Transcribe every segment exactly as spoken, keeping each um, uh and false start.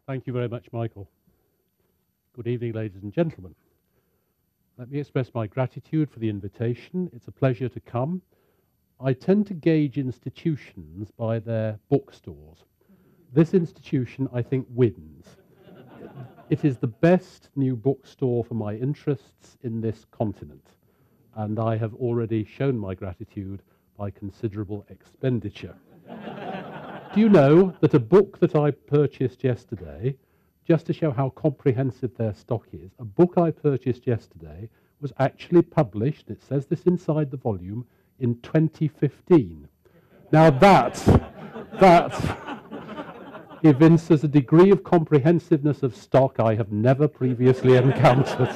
Thank you very much, Michael. Good evening, ladies and gentlemen. Let me express my gratitude for the invitation. It's a pleasure to come. I tend to gauge institutions by their bookstores. This institution, I think, wins. It is the best new bookstore for my interests in this continent, and I have already shown my gratitude by considerable expenditure. Do you know that a book that I purchased yesterday, just to show how comprehensive their stock is, a book I purchased yesterday was actually published, it says this inside the volume, in twenty fifteen. Now that, that evinces a degree of comprehensiveness of stock I have never previously encountered.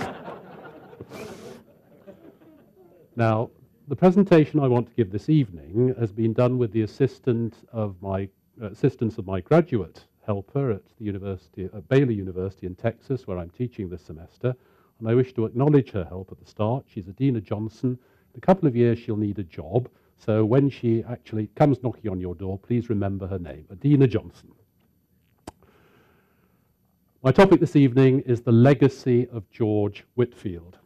Now, the presentation I want to give this evening has been done with the assistant of my, uh, assistance of my graduate helper at the University, at Baylor University in Texas, where I'm teaching this semester, and I wish to acknowledge her help at the start. She's Adina Johnson. In a couple of years, she'll need a job, so when she actually comes knocking on your door, please remember her name, Adina Johnson. My topic this evening is the legacy of George Whitefield.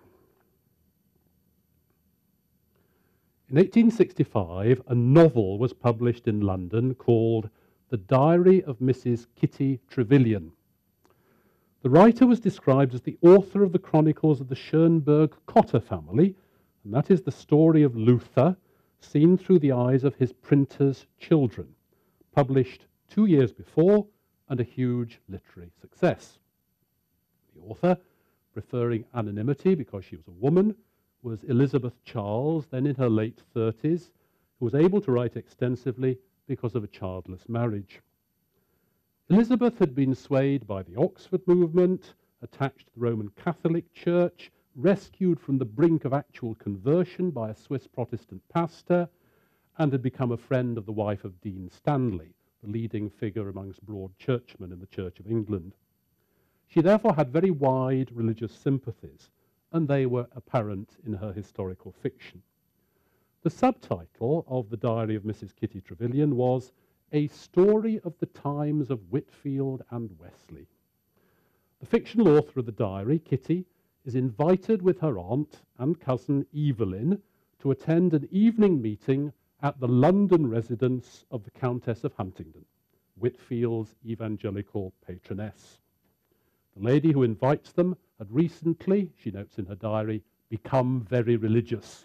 In eighteen sixty-five, a novel was published in London called The Diary of Missus Kitty Trevelyan. The writer was described as the author of the chronicles of the Schönberg Cotter family, and that is the story of Luther seen through the eyes of his printer's children, published two years before and a huge literary success. The author, preferring anonymity because she was a woman, was Elizabeth Charles, then in her late thirties, who was able to write extensively because of a childless marriage. Elizabeth had been swayed by the Oxford movement, attached to the Roman Catholic Church, rescued from the brink of actual conversion by a Swiss Protestant pastor, and had become a friend of the wife of Dean Stanley, the leading figure amongst broad churchmen in the Church of England. She therefore had very wide religious sympathies, and they were apparent in her historical fiction. The subtitle of The Diary of Missus Kitty Trevelyan was A Story of the Times of Whitefield and Wesley. The fictional author of the diary, Kitty, is invited with her aunt and cousin Evelyn to attend an evening meeting at the London residence of the Countess of Huntingdon, Whitefield's evangelical patroness. The lady who invites them had recently, she notes in her diary, become very religious.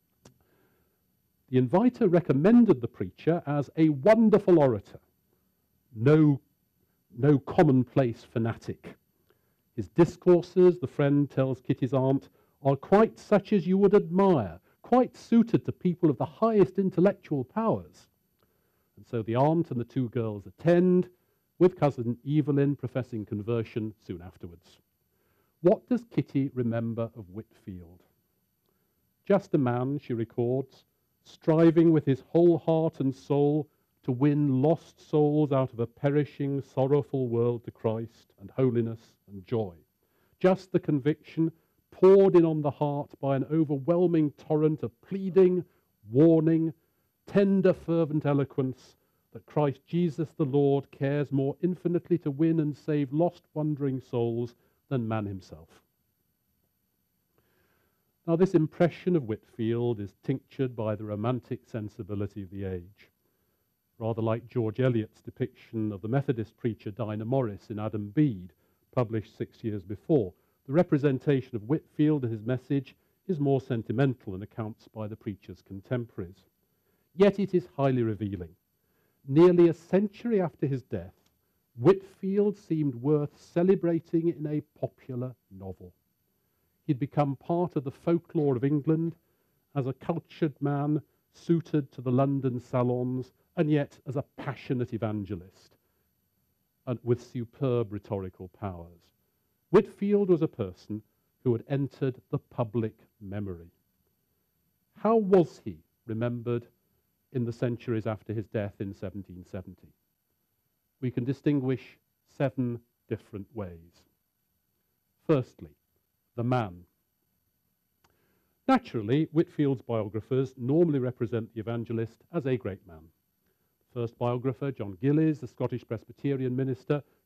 The inviter recommended the preacher as a wonderful orator, no, no commonplace fanatic. His discourses, the friend tells Kitty's aunt, are quite such as you would admire, quite suited to people of the highest intellectual powers. And so the aunt and the two girls attend, with cousin Evelyn professing conversion soon afterwards. What does Kitty remember of Whitefield? Just a man, she records, striving with his whole heart and soul to win lost souls out of a perishing, sorrowful world to Christ and holiness and joy. Just the conviction poured in on the heart by an overwhelming torrent of pleading, warning, tender, fervent eloquence that Christ Jesus the Lord cares more infinitely to win and save lost, wandering souls than man himself. Now, this impression of Whitefield is tinctured by the romantic sensibility of the age, rather like George Eliot's depiction of the Methodist preacher Dinah Morris in Adam Bede, published six years before. The representation of Whitefield and his message is more sentimental in accounts by the preacher's contemporaries. Yet it is highly revealing. Nearly a century after his death, Whitefield seemed worth celebrating in a popular novel. He'd become part of the folklore of England as a cultured man suited to the London salons, and yet as a passionate evangelist and with superb rhetorical powers. Whitefield was a person who had entered the public memory. How was he remembered in the centuries after his death in seventeen seventy? We can distinguish seven different ways. Firstly, the man. Naturally, Whitefield's biographers normally represent the evangelist as a great man. The first biographer, John Gillies, the Scottish Presbyterian minister,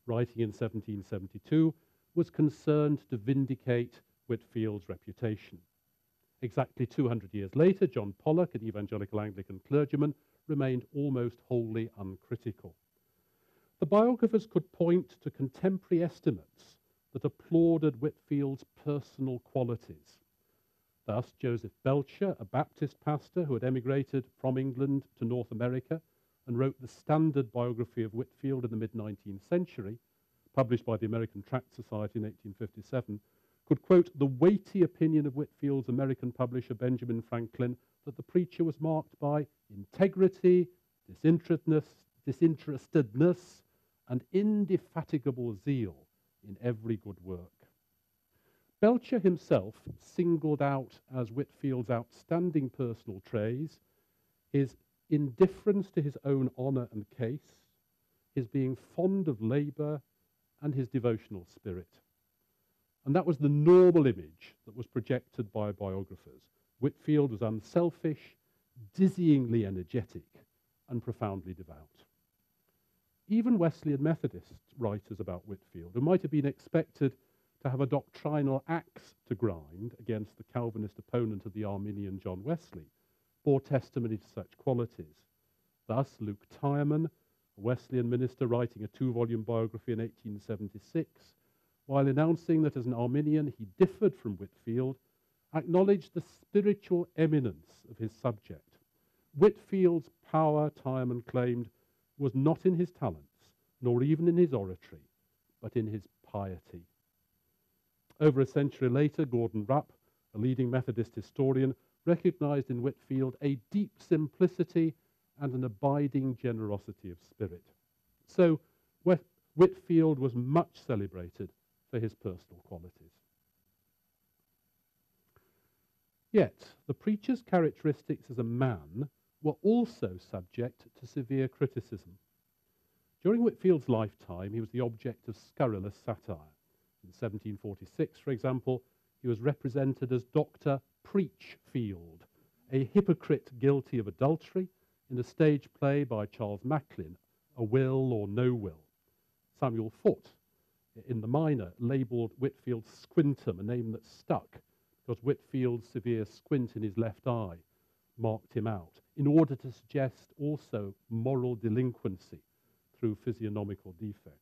writing in seventeen seventy-two, was concerned to vindicate Whitfield's reputation. Exactly two hundred years later, John Pollock, an evangelical Anglican clergyman, remained almost wholly uncritical. The biographers could point to contemporary estimates that applauded Whitfield's personal qualities. Thus, Joseph Belcher, a Baptist pastor who had emigrated from England to North America and wrote the standard biography of Whitfield in the mid-nineteenth century, published by the American Tract Society in eighteen fifty-seven, could quote the weighty opinion of Whitfield's American publisher Benjamin Franklin that the preacher was marked by integrity, disinterestedness, disinterestedness and indefatigable zeal in every good work. Belcher himself singled out as Whitfield's outstanding personal traits his indifference to his own honour and case, his being fond of labour, and his devotional spirit. And that was the normal image that was projected by biographers. Whitfield was unselfish, dizzyingly energetic, and profoundly devout. Even Wesleyan Methodist writers about Whitfield, who might have been expected to have a doctrinal axe to grind against the Calvinist opponent of the Arminian John Wesley, bore testimony to such qualities. Thus, Luke Tyerman, a Wesleyan minister writing a two-volume biography in eighteen seventy-six, while announcing that as an Arminian he differed from Whitfield, acknowledged the spiritual eminence of his subject. Whitfield's power, Tyerman claimed, was not in his talents, nor even in his oratory, but in his piety. Over a century later, Gordon Rupp, a leading Methodist historian, recognized in Whitfield a deep simplicity and an abiding generosity of spirit. So Whitfield was much celebrated for his personal qualities. Yet, the preacher's characteristics as a man were also subject to severe criticism. During Whitfield's lifetime, he was the object of scurrilous satire. In seventeen forty-six, for example, he was represented as Doctor Preachfield, a hypocrite guilty of adultery, in a stage play by Charles Macklin, A Will or No Will. Samuel Foote, in the minor, labelled Whitfield Squintum, a name that stuck, because Whitfield's severe squint in his left eye marked him out, in order to suggest also moral delinquency through physiognomical defects.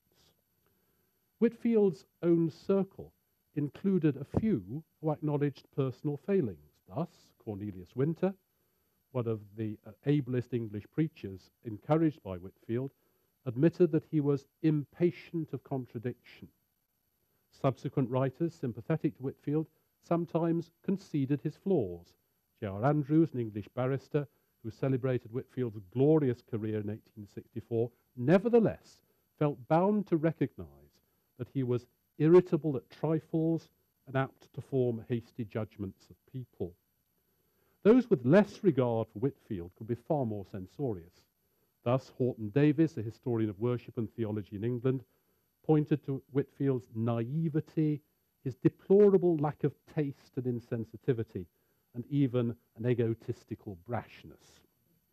Whitfield's own circle included a few who acknowledged personal failings. Thus, Cornelius Winter, one of the uh, ablest English preachers encouraged by Whitfield, admitted that he was impatient of contradiction. Subsequent writers sympathetic to Whitfield sometimes conceded his flaws. J R Andrews, an English barrister who celebrated Whitfield's glorious career in eighteen sixty-four, nevertheless felt bound to recognise that he was irritable at trifles and apt to form hasty judgments of people. Those with less regard for Whitfield could be far more censorious. Thus, Horton Davis, a historian of worship and theology in England, pointed to Whitfield's naivety, his deplorable lack of taste and insensitivity, and even an egotistical brashness.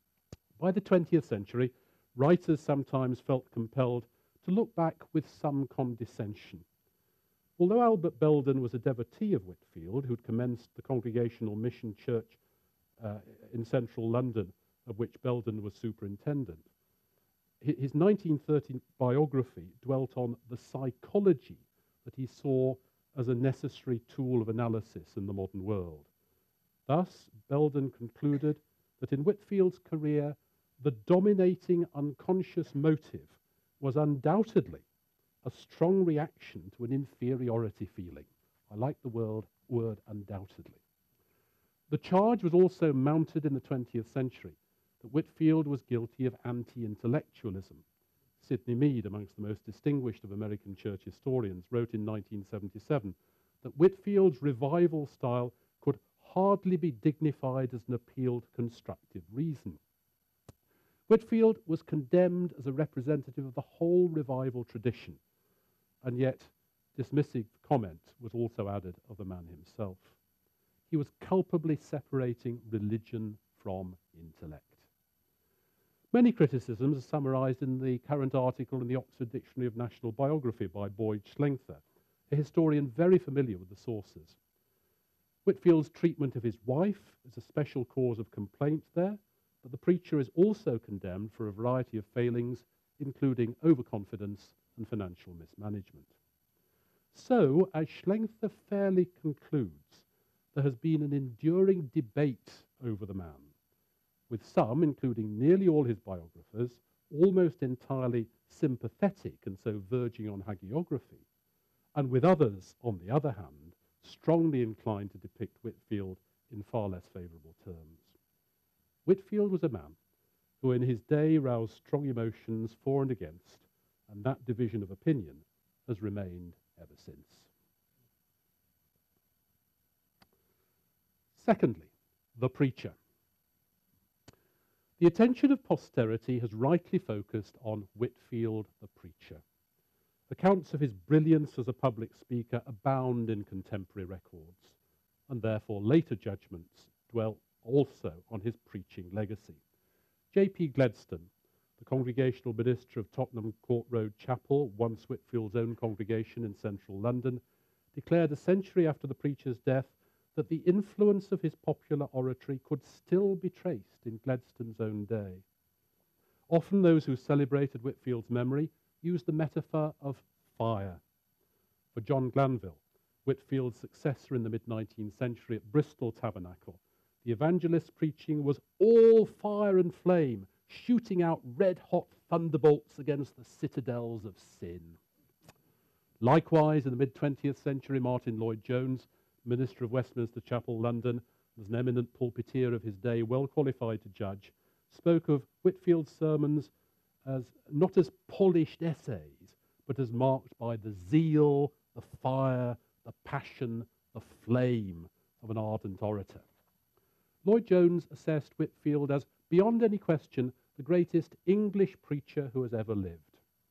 By the twentieth century, writers sometimes felt compelled to look back with some condescension. Although Albert Belden was a devotee of Whitfield, who'd commenced the Congregational Mission Church uh, in central London, of which Belden was superintendent, his nineteen thirty biography dwelt on the psychology that he saw as a necessary tool of analysis in the modern world. Thus, Belden concluded that in Whitfield's career, the dominating unconscious motive was undoubtedly a strong reaction to an inferiority feeling. I like the word, word undoubtedly. The charge was also mounted in the twentieth century that Whitfield was guilty of anti-intellectualism. Sidney Mead, amongst the most distinguished of American church historians, wrote in nineteen seventy-seven that Whitfield's revival style could hardly be dignified as an appeal to constructive reason. Whitfield was condemned as a representative of the whole revival tradition, and yet dismissive comment was also added of the man himself. He was culpably separating religion from intellect. Many criticisms are summarised in the current article in the Oxford Dictionary of National Biography by Boyd Schlenker, a historian very familiar with the sources. Whitfield's treatment of his wife is a special cause of complaint there, but the preacher is also condemned for a variety of failings, including overconfidence and financial mismanagement. So, as Schlenker fairly concludes, there has been an enduring debate over the man, with some, including nearly all his biographers, almost entirely sympathetic and so verging on hagiography, and with others, on the other hand, strongly inclined to depict Whitefield in far less favourable terms. Whitefield was a man who in his day roused strong emotions for and against, and that division of opinion has remained ever since. Secondly, the preacher. The attention of posterity has rightly focused on Whitefield the preacher. Accounts of his brilliance as a public speaker abound in contemporary records, and therefore later judgments dwell also on his preaching legacy. J P Gledstone, the congregational minister of Tottenham Court Road Chapel, once Whitefield's own congregation in central London, declared a century after the preacher's death that the influence of his popular oratory could still be traced in Gledstone's own day. Often those who celebrated Whitefield's memory used the metaphor of fire. For John Glanville, Whitefield's successor in the mid-nineteenth century at Bristol Tabernacle, the evangelist's preaching was all fire and flame, shooting out red-hot thunderbolts against the citadels of sin. Likewise, in the mid-twentieth century, Martin Lloyd-Jones, minister of Westminster Chapel, London, was an eminent pulpiteer of his day, well qualified to judge, spoke of Whitefield's sermons as not as polished essays, but as marked by the zeal, the fire, the passion, the flame of an ardent orator. Lloyd-Jones assessed Whitefield as, beyond any question, the greatest English preacher who has ever lived.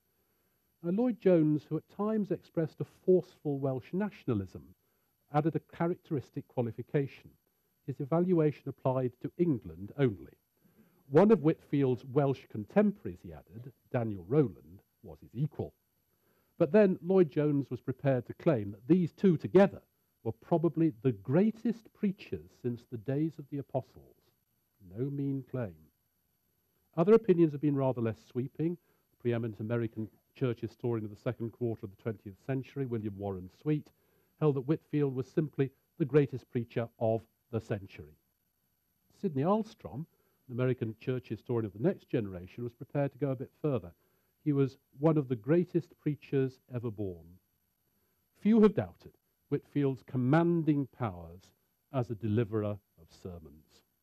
Now, Lloyd-Jones, who at times expressed a forceful Welsh nationalism, added a characteristic qualification. His evaluation applied to England only. One of Whitefield's Welsh contemporaries, he added, Daniel Rowland, was his equal. But then Lloyd-Jones was prepared to claim that these two together were probably the greatest preachers since the days of the apostles. No mean claim. Other opinions have been rather less sweeping. The preeminent American church historian of the second quarter of the twentieth century, William Warren Sweet, held that Whitefield was simply the greatest preacher of the century. Sidney Alstrom, an American church historian of the next generation, was prepared to go a bit further. He was one of the greatest preachers ever born. Few have doubted Whitefield's commanding powers as a deliverer of sermons.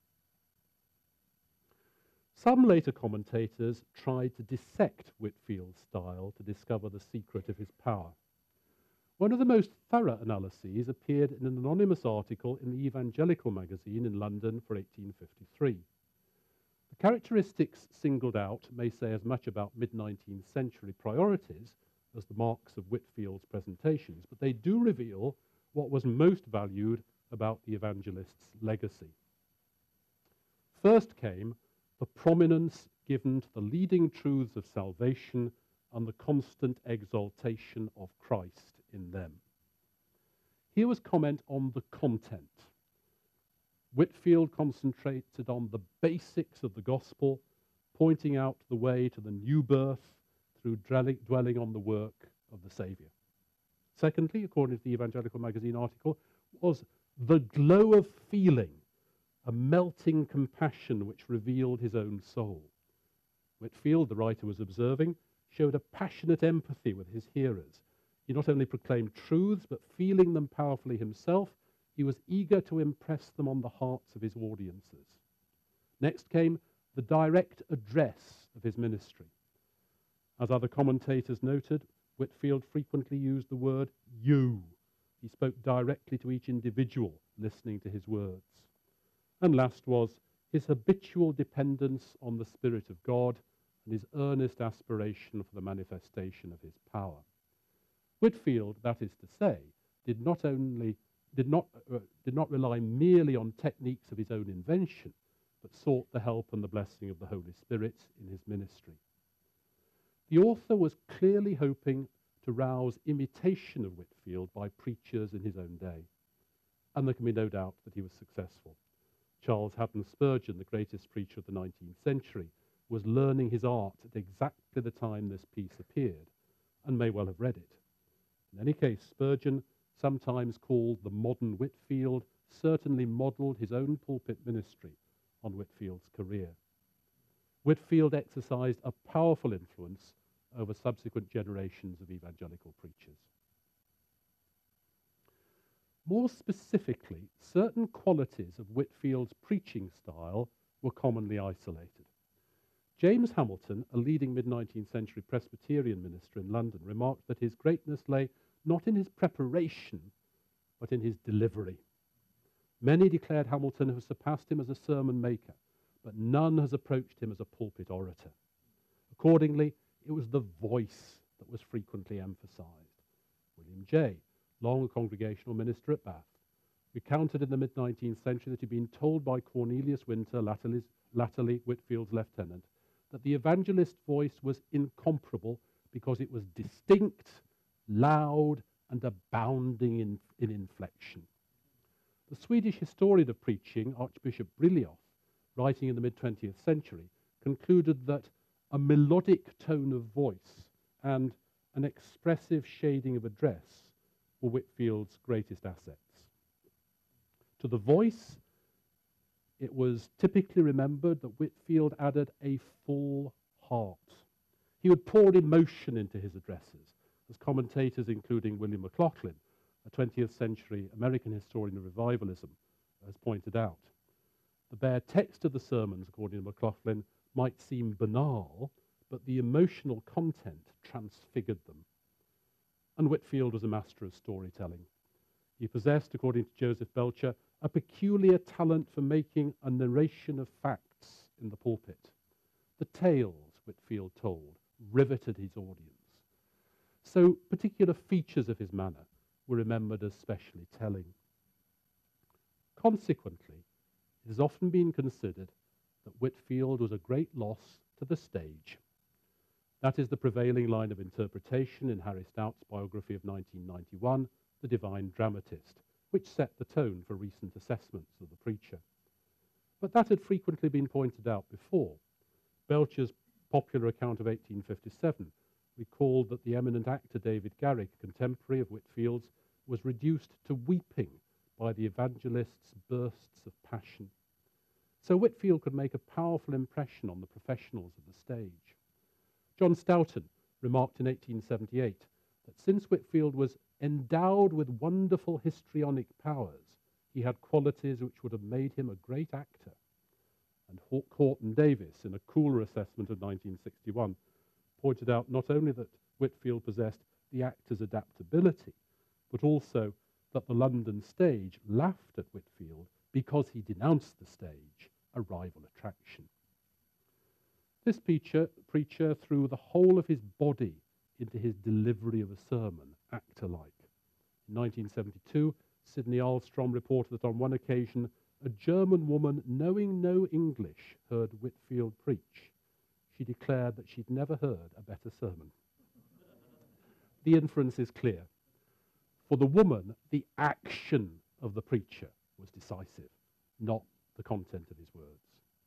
Some later commentators tried to dissect Whitefield's style to discover the secret of his power. One of the most thorough analyses appeared in an anonymous article in the Evangelical magazine in London for eighteen fifty-three. The characteristics singled out may say as much about mid-nineteenth century priorities as the marks of Whitefield's presentations, but they do reveal what was most valued about the evangelist's legacy. First came the prominence given to the leading truths of salvation and the constant exaltation of Christ in them. Here was comment on the content. Whitefield concentrated on the basics of the gospel, pointing out the way to the new birth through dwelling on the work of the Saviour. Secondly, according to the Evangelical magazine article, was the glow of feeling, a melting compassion which revealed his own soul. Whitefield, the writer was observing, showed a passionate empathy with his hearers. He not only proclaimed truths, but feeling them powerfully himself, he was eager to impress them on the hearts of his audiences. Next came the direct address of his ministry. As other commentators noted, Whitefield frequently used the word you. He spoke directly to each individual listening to his words. And last was his habitual dependence on the Spirit of God and his earnest aspiration for the manifestation of his power. Whitefield, that is to say, did not only did not uh, did not rely merely on techniques of his own invention, but sought the help and the blessing of the Holy Spirit in his ministry. The author was clearly hoping to rouse imitation of Whitefield by preachers in his own day, and there can be no doubt that he was successful. Charles Haddon Spurgeon, the greatest preacher of the nineteenth century, was learning his art at exactly the time this piece appeared, and may well have read it. In any case, Spurgeon, sometimes called the modern Whitefield, certainly modelled his own pulpit ministry on Whitefield's career. Whitefield exercised a powerful influence over subsequent generations of evangelical preachers. More specifically, certain qualities of Whitefield's preaching style were commonly isolated. James Hamilton, a leading mid-nineteenth century Presbyterian minister in London, remarked that his greatness lay not in his preparation, but in his delivery. Many declared Hamilton has surpassed him as a sermon maker, but none has approached him as a pulpit orator. Accordingly, it was the voice that was frequently emphasized. William Jay, long a congregational minister at Bath, recounted in the mid-nineteenth century that he'd been told by Cornelius Winter, latterly Whitefield's lieutenant, that the evangelist's voice was incomparable because it was distinct, loud, and abounding in, in inflection. The Swedish historian of preaching, Archbishop Brylioth, writing in the mid-twentieth century, concluded that a melodic tone of voice and an expressive shading of address were Whitefield's greatest assets. To the voice, it was typically remembered that Whitefield added a full heart. He would pour emotion into his addresses, as commentators including William McLaughlin, a twentieth century American historian of revivalism, has pointed out. The bare text of the sermons, according to McLaughlin, might seem banal, but the emotional content transfigured them. And Whitefield was a master of storytelling. He possessed, according to Joseph Belcher, a peculiar talent for making a narration of facts in the pulpit. The tales Whitefield told riveted his audience. So particular features of his manner were remembered as specially telling. Consequently, it has often been considered that Whitefield was a great loss to the stage. That is the prevailing line of interpretation in Harry Stout's biography of nineteen ninety-one, The Divine Dramatist, which set the tone for recent assessments of the preacher. But that had frequently been pointed out before. Belcher's popular account of eighteen fifty-seven recalled that the eminent actor David Garrick, a contemporary of Whitefield's, was reduced to weeping by the evangelist's bursts of passion. So Whitefield could make a powerful impression on the professionals of the stage. John Stoughton remarked in eighteen seventy-eight that since Whitefield was endowed with wonderful histrionic powers, he had qualities which would have made him a great actor. And Horton Davis, in a cooler assessment of nineteen sixty-one, pointed out not only that Whitefield possessed the actor's adaptability, but also that the London stage laughed at Whitefield because he denounced the stage, a rival attraction. This preacher, preacher threw the whole of his body into his delivery of a sermon, actor-like. In nineteen seventy-two, Sidney Alstrom reported that on one occasion, a German woman, knowing no English, heard Whitefield preach. She declared that she'd never heard a better sermon. The inference is clear. For the woman, the action of the preacher was decisive, not the content of his words.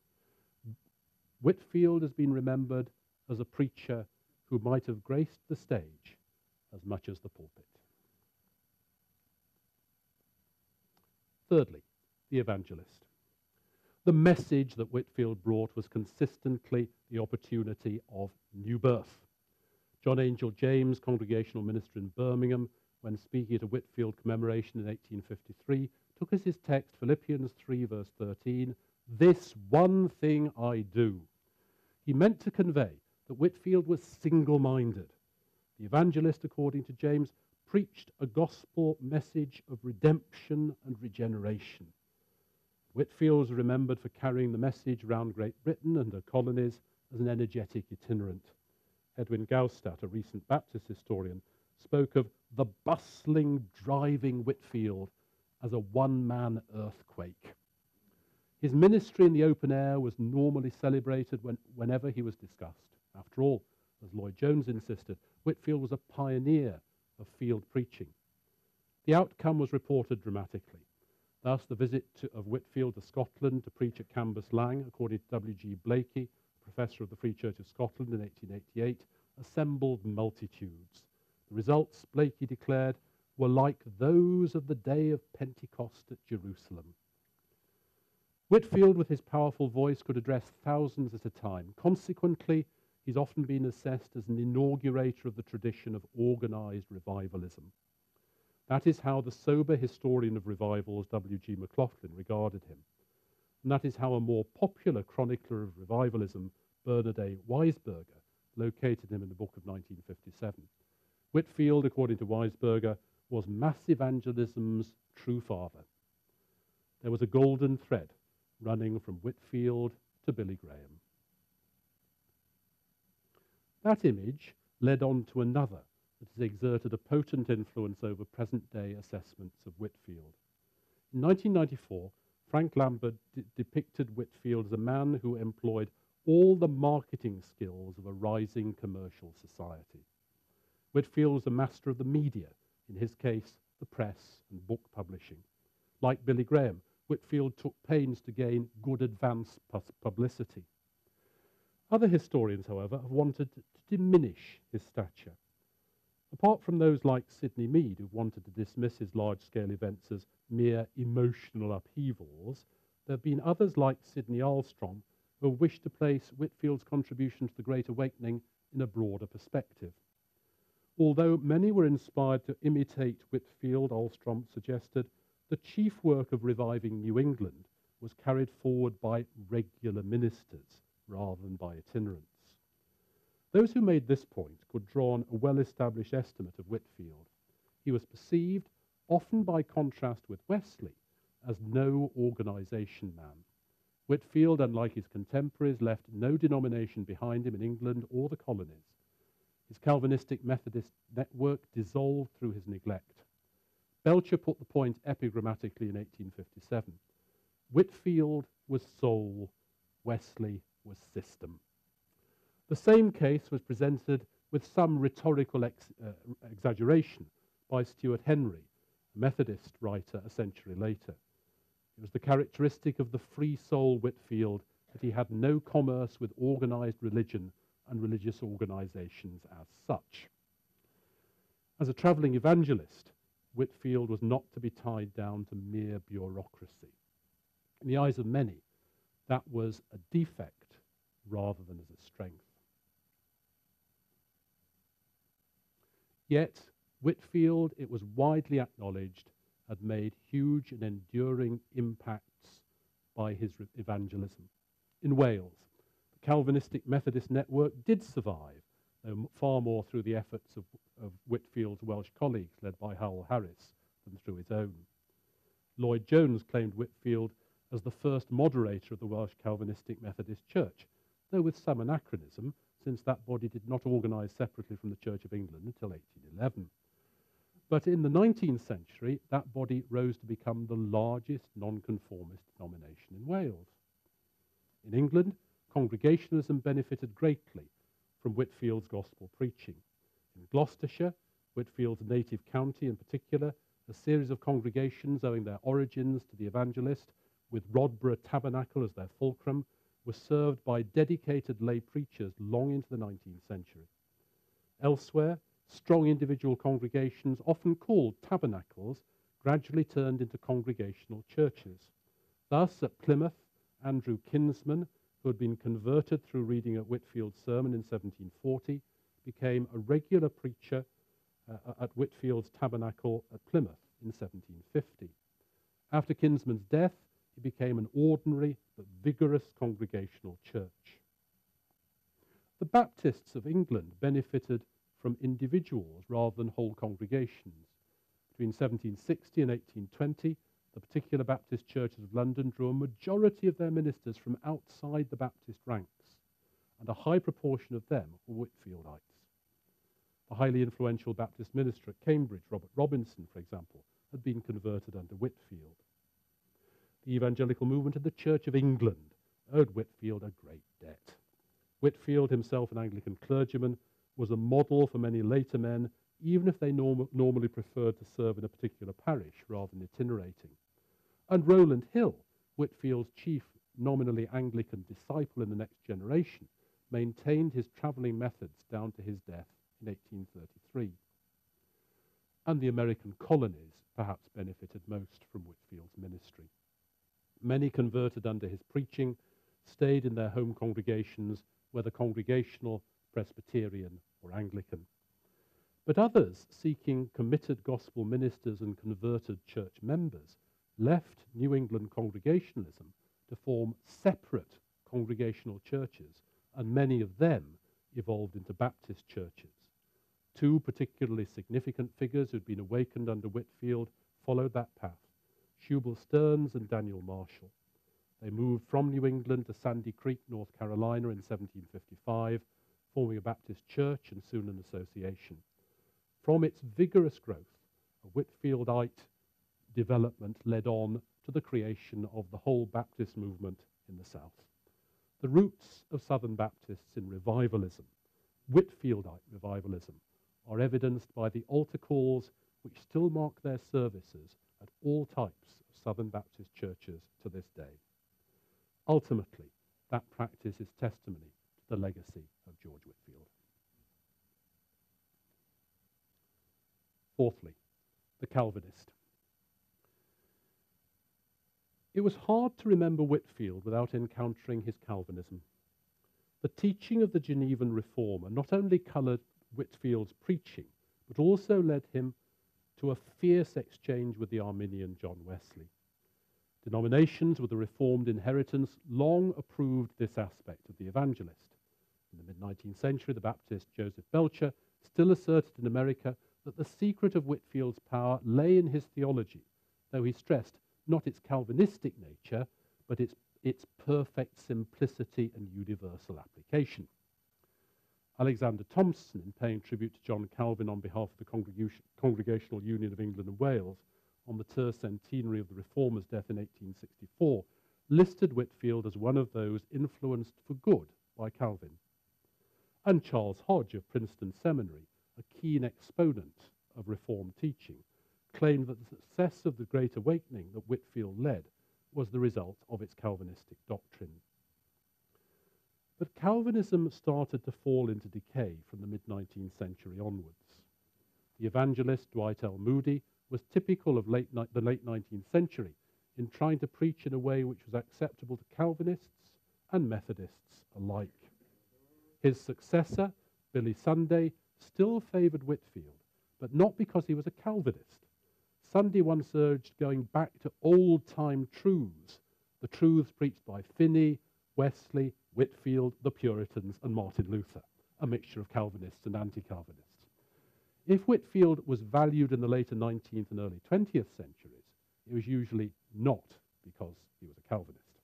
Whitefield has been remembered as a preacher who might have graced the stage as much as the pulpit. Thirdly, the evangelist. The message that Whitefield brought was consistently the opportunity of new birth. John Angel James, congregational minister in Birmingham, when speaking at a Whitefield commemoration in eighteen fifty-three, took as his text Philippians three, verse thirteen, "This one thing I do." He meant to convey that Whitefield was single-minded. The evangelist, according to James, preached a gospel message of redemption and regeneration. Whitefield was remembered for carrying the message around Great Britain and her colonies as an energetic itinerant. Edwin Gaustad, a recent Baptist historian, spoke of the bustling, driving Whitefield as a one-man earthquake. His ministry in the open air was normally celebrated when, whenever he was discussed. After all, as Lloyd Jones insisted, Whitefield was a pioneer of field preaching. The outcome was reported dramatically. Thus, the visit to, of Whitefield to Scotland to preach at Cambuslang, according to W G Blaikie, professor of the Free Church of Scotland in eighteen eighty-eight, assembled multitudes. The results, Blaikie declared, were like those of the day of Pentecost at Jerusalem. Whitefield, with his powerful voice, could address thousands at a time. Consequently, he's often been assessed as an inaugurator of the tradition of organised revivalism. That is how the sober historian of revivals, W G McLaughlin, regarded him. And that is how a more popular chronicler of revivalism, Bernard A. Weisberger, located him in the book of nineteen fifty-seven. Whitefield, according to Weisberger, was mass evangelism's true father. There was a golden thread running from Whitefield to Billy Graham. That image led on to another that has exerted a potent influence over present-day assessments of Whitefield. In nineteen ninety-four, Frank Lambert de- depicted Whitefield as a man who employed all the marketing skills of a rising commercial society. Whitefield was a master of the media, in his case, the press and book publishing. Like Billy Graham, Whitefield took pains to gain good advance publicity. Other historians, however, have wanted to diminish his stature. Apart from those like Sidney Mead, who wanted to dismiss his large-scale events as mere emotional upheavals, there have been others like Sidney Armstrong who have wished to place Whitefield's contribution to the Great Awakening in a broader perspective. Although many were inspired to imitate Whitefield, Armstrong suggested, the chief work of reviving New England was carried forward by regular ministers rather than by itinerants. Those who made this point could draw on a well-established estimate of Whitefield. He was perceived, often by contrast with Wesley, as no organisation man. Whitefield, unlike his contemporaries, left no denomination behind him in England or the colonies. His Calvinistic Methodist network dissolved through his neglect. Belcher put the point epigrammatically in eighteen fifty-seven. Whitefield was soul, Wesley was system. The same case was presented with some rhetorical ex, uh, exaggeration by Stuart Henry, a Methodist writer a century later. It was the characteristic of the free soul Whitefield that he had no commerce with organised religion and religious organisations as such. As a travelling evangelist, Whitefield was not to be tied down to mere bureaucracy. In the eyes of many, that was a defect rather than as a strength. Yet, Whitefield, it was widely acknowledged, had made huge and enduring impacts by his evangelism. In Wales, the Calvinistic Methodist network did survive, though far more through the efforts of, of Whitefield's Welsh colleagues, led by Howell Harris, than through his own. Lloyd Jones claimed Whitefield as the first moderator of the Welsh Calvinistic Methodist Church, though with some anachronism, since that body did not organise separately from the Church of England until eighteen eleven. But in the nineteenth century, that body rose to become the largest nonconformist denomination in Wales. In England, Congregationalism benefited greatly from Whitefield's gospel preaching. In Gloucestershire, Whitefield's native county in particular, a series of congregations owing their origins to the evangelist, with Rodborough Tabernacle as their fulcrum, were served by dedicated lay preachers long into the nineteenth century. Elsewhere, strong individual congregations, often called tabernacles, gradually turned into congregational churches. Thus, at Plymouth, Andrew Kinsman, who had been converted through reading a Whitefield sermon in seventeen forty, became a regular preacher uh, at Whitefield's tabernacle at Plymouth in seventeen fifty. After Kinsman's death, it became an ordinary but vigorous congregational church. The Baptists of England benefited from individuals rather than whole congregations. Between seventeen sixty and eighteen twenty, the particular Baptist churches of London drew a majority of their ministers from outside the Baptist ranks, and a high proportion of them were Whitefieldites. The highly influential Baptist minister at Cambridge, Robert Robinson, for example, had been converted under Whitefield. the evangelical movement and the Church of England owed Whitefield a great debt. Whitefield, himself an Anglican clergyman, was a model for many later men, even if they norm normally preferred to serve in a particular parish rather than itinerating. And Rowland Hill, Whitefield's chief nominally Anglican disciple in the next generation, maintained his travelling methods down to his death in eighteen thirty-three. And the American colonies perhaps benefited most from Whitefield's ministry. Many converted under his preaching, stayed in their home congregations, whether Congregational, Presbyterian, or Anglican. But others, seeking committed gospel ministers and converted church members, left New England Congregationalism to form separate congregational churches, and many of them evolved into Baptist churches. Two particularly significant figures who'd been awakened under Whitefield followed that path, Shubal Stearns and Daniel Marshall. They moved from New England to Sandy Creek, North Carolina in seventeen fifty-five, forming a Baptist church and soon an association. From its vigorous growth, a Whitefieldite development led on to the creation of the whole Baptist movement in the South. The roots of Southern Baptists in revivalism, Whitefieldite revivalism, are evidenced by the altar calls which still mark their services at all types of Southern Baptist churches to this day. Ultimately, that practice is testimony to the legacy of George Whitefield. Fourthly, the Calvinist. It was hard to remember Whitefield without encountering his Calvinism. The teaching of the Genevan Reformer not only coloured Whitefield's preaching, but also led him to a fierce exchange with the Arminian John Wesley. Denominations with a Reformed inheritance long approved this aspect of the evangelist. In the mid-nineteenth century, the Baptist Joseph Belcher still asserted in America that the secret of Whitefield's power lay in his theology, though he stressed not its Calvinistic nature, but its, its perfect simplicity and universal application. Alexander Thompson, in paying tribute to John Calvin on behalf of the Congregation, Congregational Union of England and Wales on the tercentenary of the Reformer's death in eighteen sixty-four, listed Whitefield as one of those influenced for good by Calvin. And Charles Hodge of Princeton Seminary, a keen exponent of Reformed teaching, claimed that the success of the Great Awakening that Whitefield led was the result of its Calvinistic doctrine. But Calvinism started to fall into decay from the mid-nineteenth century onwards. The evangelist Dwight L. Moody was typical of late the late nineteenth century in trying to preach in a way which was acceptable to Calvinists and Methodists alike. His successor, Billy Sunday, still favoured Whitefield, but not because he was a Calvinist. Sunday once urged going back to old-time truths, the truths preached by Finney, Wesley, Whitefield, the Puritans, and Martin Luther, a mixture of Calvinists and anti-Calvinists. If Whitefield was valued in the later nineteenth and early twentieth centuries, it was usually not because he was a Calvinist.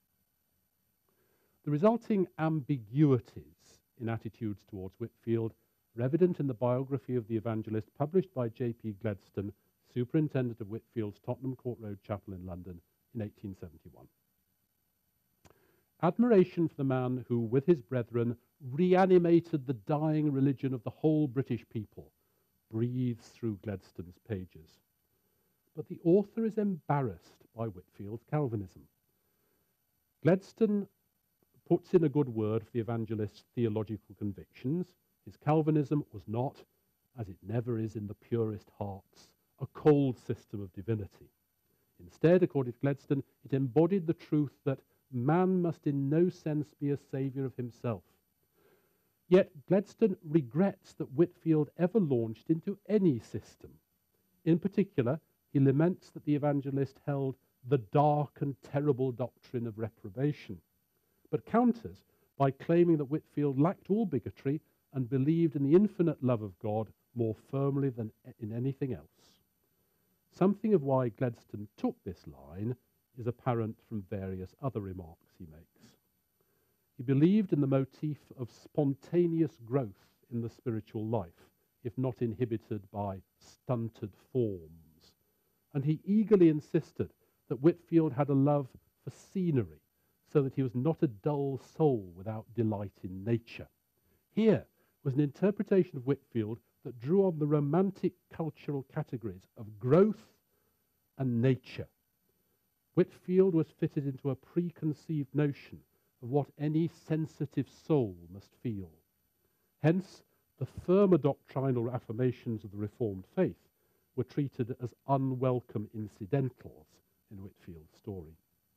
The resulting ambiguities in attitudes towards Whitefield are evident in the biography of the evangelist published by J P Gledstone, superintendent of Whitefield's Tottenham Court Road Chapel in London in eighteen seventy-one. Admiration for the man who, with his brethren, reanimated the dying religion of the whole British people breathes through Gledstone's pages. But the author is embarrassed by Whitefield's Calvinism. Gledstone puts in a good word for the evangelist's theological convictions. His Calvinism was not, as it never is in the purest hearts, a cold system of divinity. Instead, according to Gledstone, it embodied the truth that man must in no sense be a saviour of himself. Yet Gledstone regrets that Whitefield ever launched into any system. In particular, he laments that the evangelist held the dark and terrible doctrine of reprobation, but counters by claiming that Whitefield lacked all bigotry and believed in the infinite love of God more firmly than in anything else. Something of why Gledstone took this line is apparent from various other remarks he makes. He believed in the motif of spontaneous growth in the spiritual life, if not inhibited by stunted forms, and he eagerly insisted that Whitefield had a love for scenery, so that he was not a dull soul without delight in nature. Here was an interpretation of Whitefield that drew on the romantic cultural categories of growth and nature. Whitefield was fitted into a preconceived notion of what any sensitive soul must feel. Hence, the firmer doctrinal affirmations of the Reformed faith were treated as unwelcome incidentals in Whitefield's story.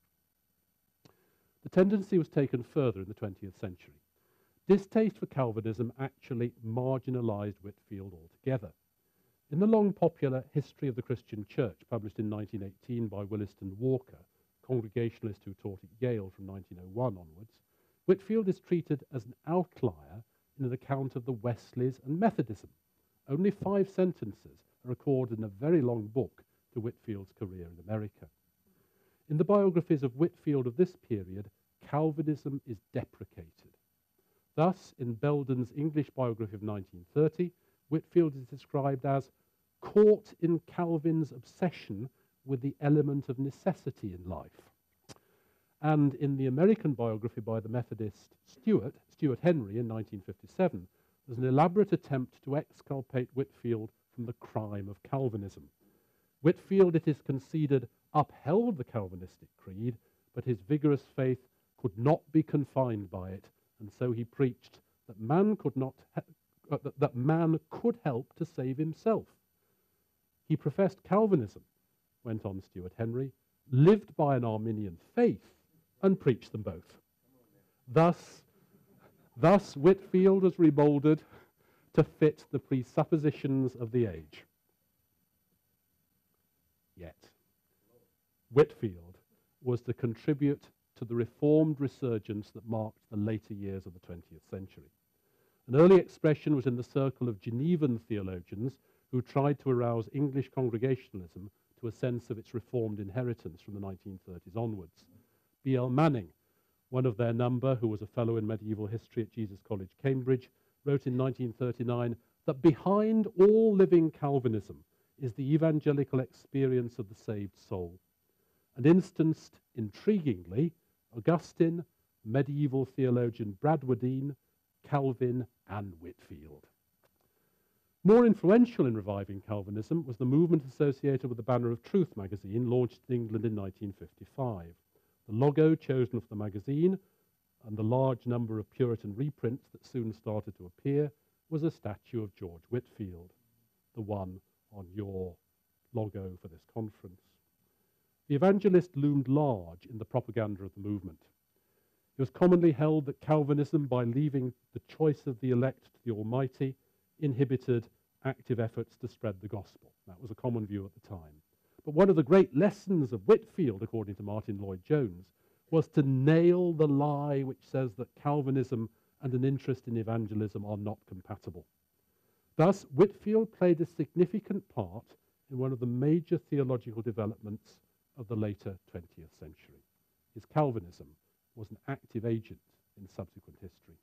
The tendency was taken further in the twentieth century. Distaste for Calvinism actually marginalised Whitefield altogether. In the long popular History of the Christian Church, published in nineteen eighteen by Williston Walker, Congregationalist who taught at Yale from nineteen oh one onwards, Whitefield is treated as an outlier in an account of the Wesleys and Methodism. Only five sentences are recorded in a very long book to Whitefield's career in America. In the biographies of Whitefield of this period, Calvinism is deprecated. Thus, in Belden's English biography of nineteen thirty, Whitefield is described as caught in Calvin's obsession with the element of necessity in life. And in the American biography by the Methodist Stuart, Stuart Henry in nineteen fifty-seven, there's an elaborate attempt to exculpate Whitefield from the crime of Calvinism. Whitefield, it is conceded, upheld the Calvinistic creed, but his vigorous faith could not be confined by it, and so he preached that man could not uh, that, that man could help to save himself. He professed Calvinism, went on Stuart Henry, lived by an Arminian faith, and preached them both. Thus, thus Whitefield was remoulded to fit the presuppositions of the age. Yet, Whitefield was to contribute to the Reformed resurgence that marked the later years of the twentieth century. An early expression was in the circle of Genevan theologians who tried to arouse English Congregationalism to a sense of its Reformed inheritance from the nineteen thirties onwards. B L Manning, one of their number, who was a fellow in medieval history at Jesus College, Cambridge, wrote in nineteen thirty-nine that behind all living Calvinism is the evangelical experience of the saved soul, and instanced, intriguingly, Augustine, medieval theologian Bradwardine, Calvin, and Whitefield. More influential in reviving Calvinism was the movement associated with the Banner of Truth magazine, launched in England in nineteen fifty-five. The logo chosen for the magazine, and the large number of Puritan reprints that soon started to appear, was a statue of George Whitefield, the one on your logo for this conference. The evangelist loomed large in the propaganda of the movement. It was commonly held that Calvinism, by leaving the choice of the elect to the Almighty, inhibited active efforts to spread the gospel. That was a common view at the time. But one of the great lessons of Whitefield, according to Martin Lloyd-Jones, was to nail the lie which says that Calvinism and an interest in evangelism are not compatible. Thus, Whitefield played a significant part in one of the major theological developments of the later twentieth century. His Calvinism was an active agent in subsequent history.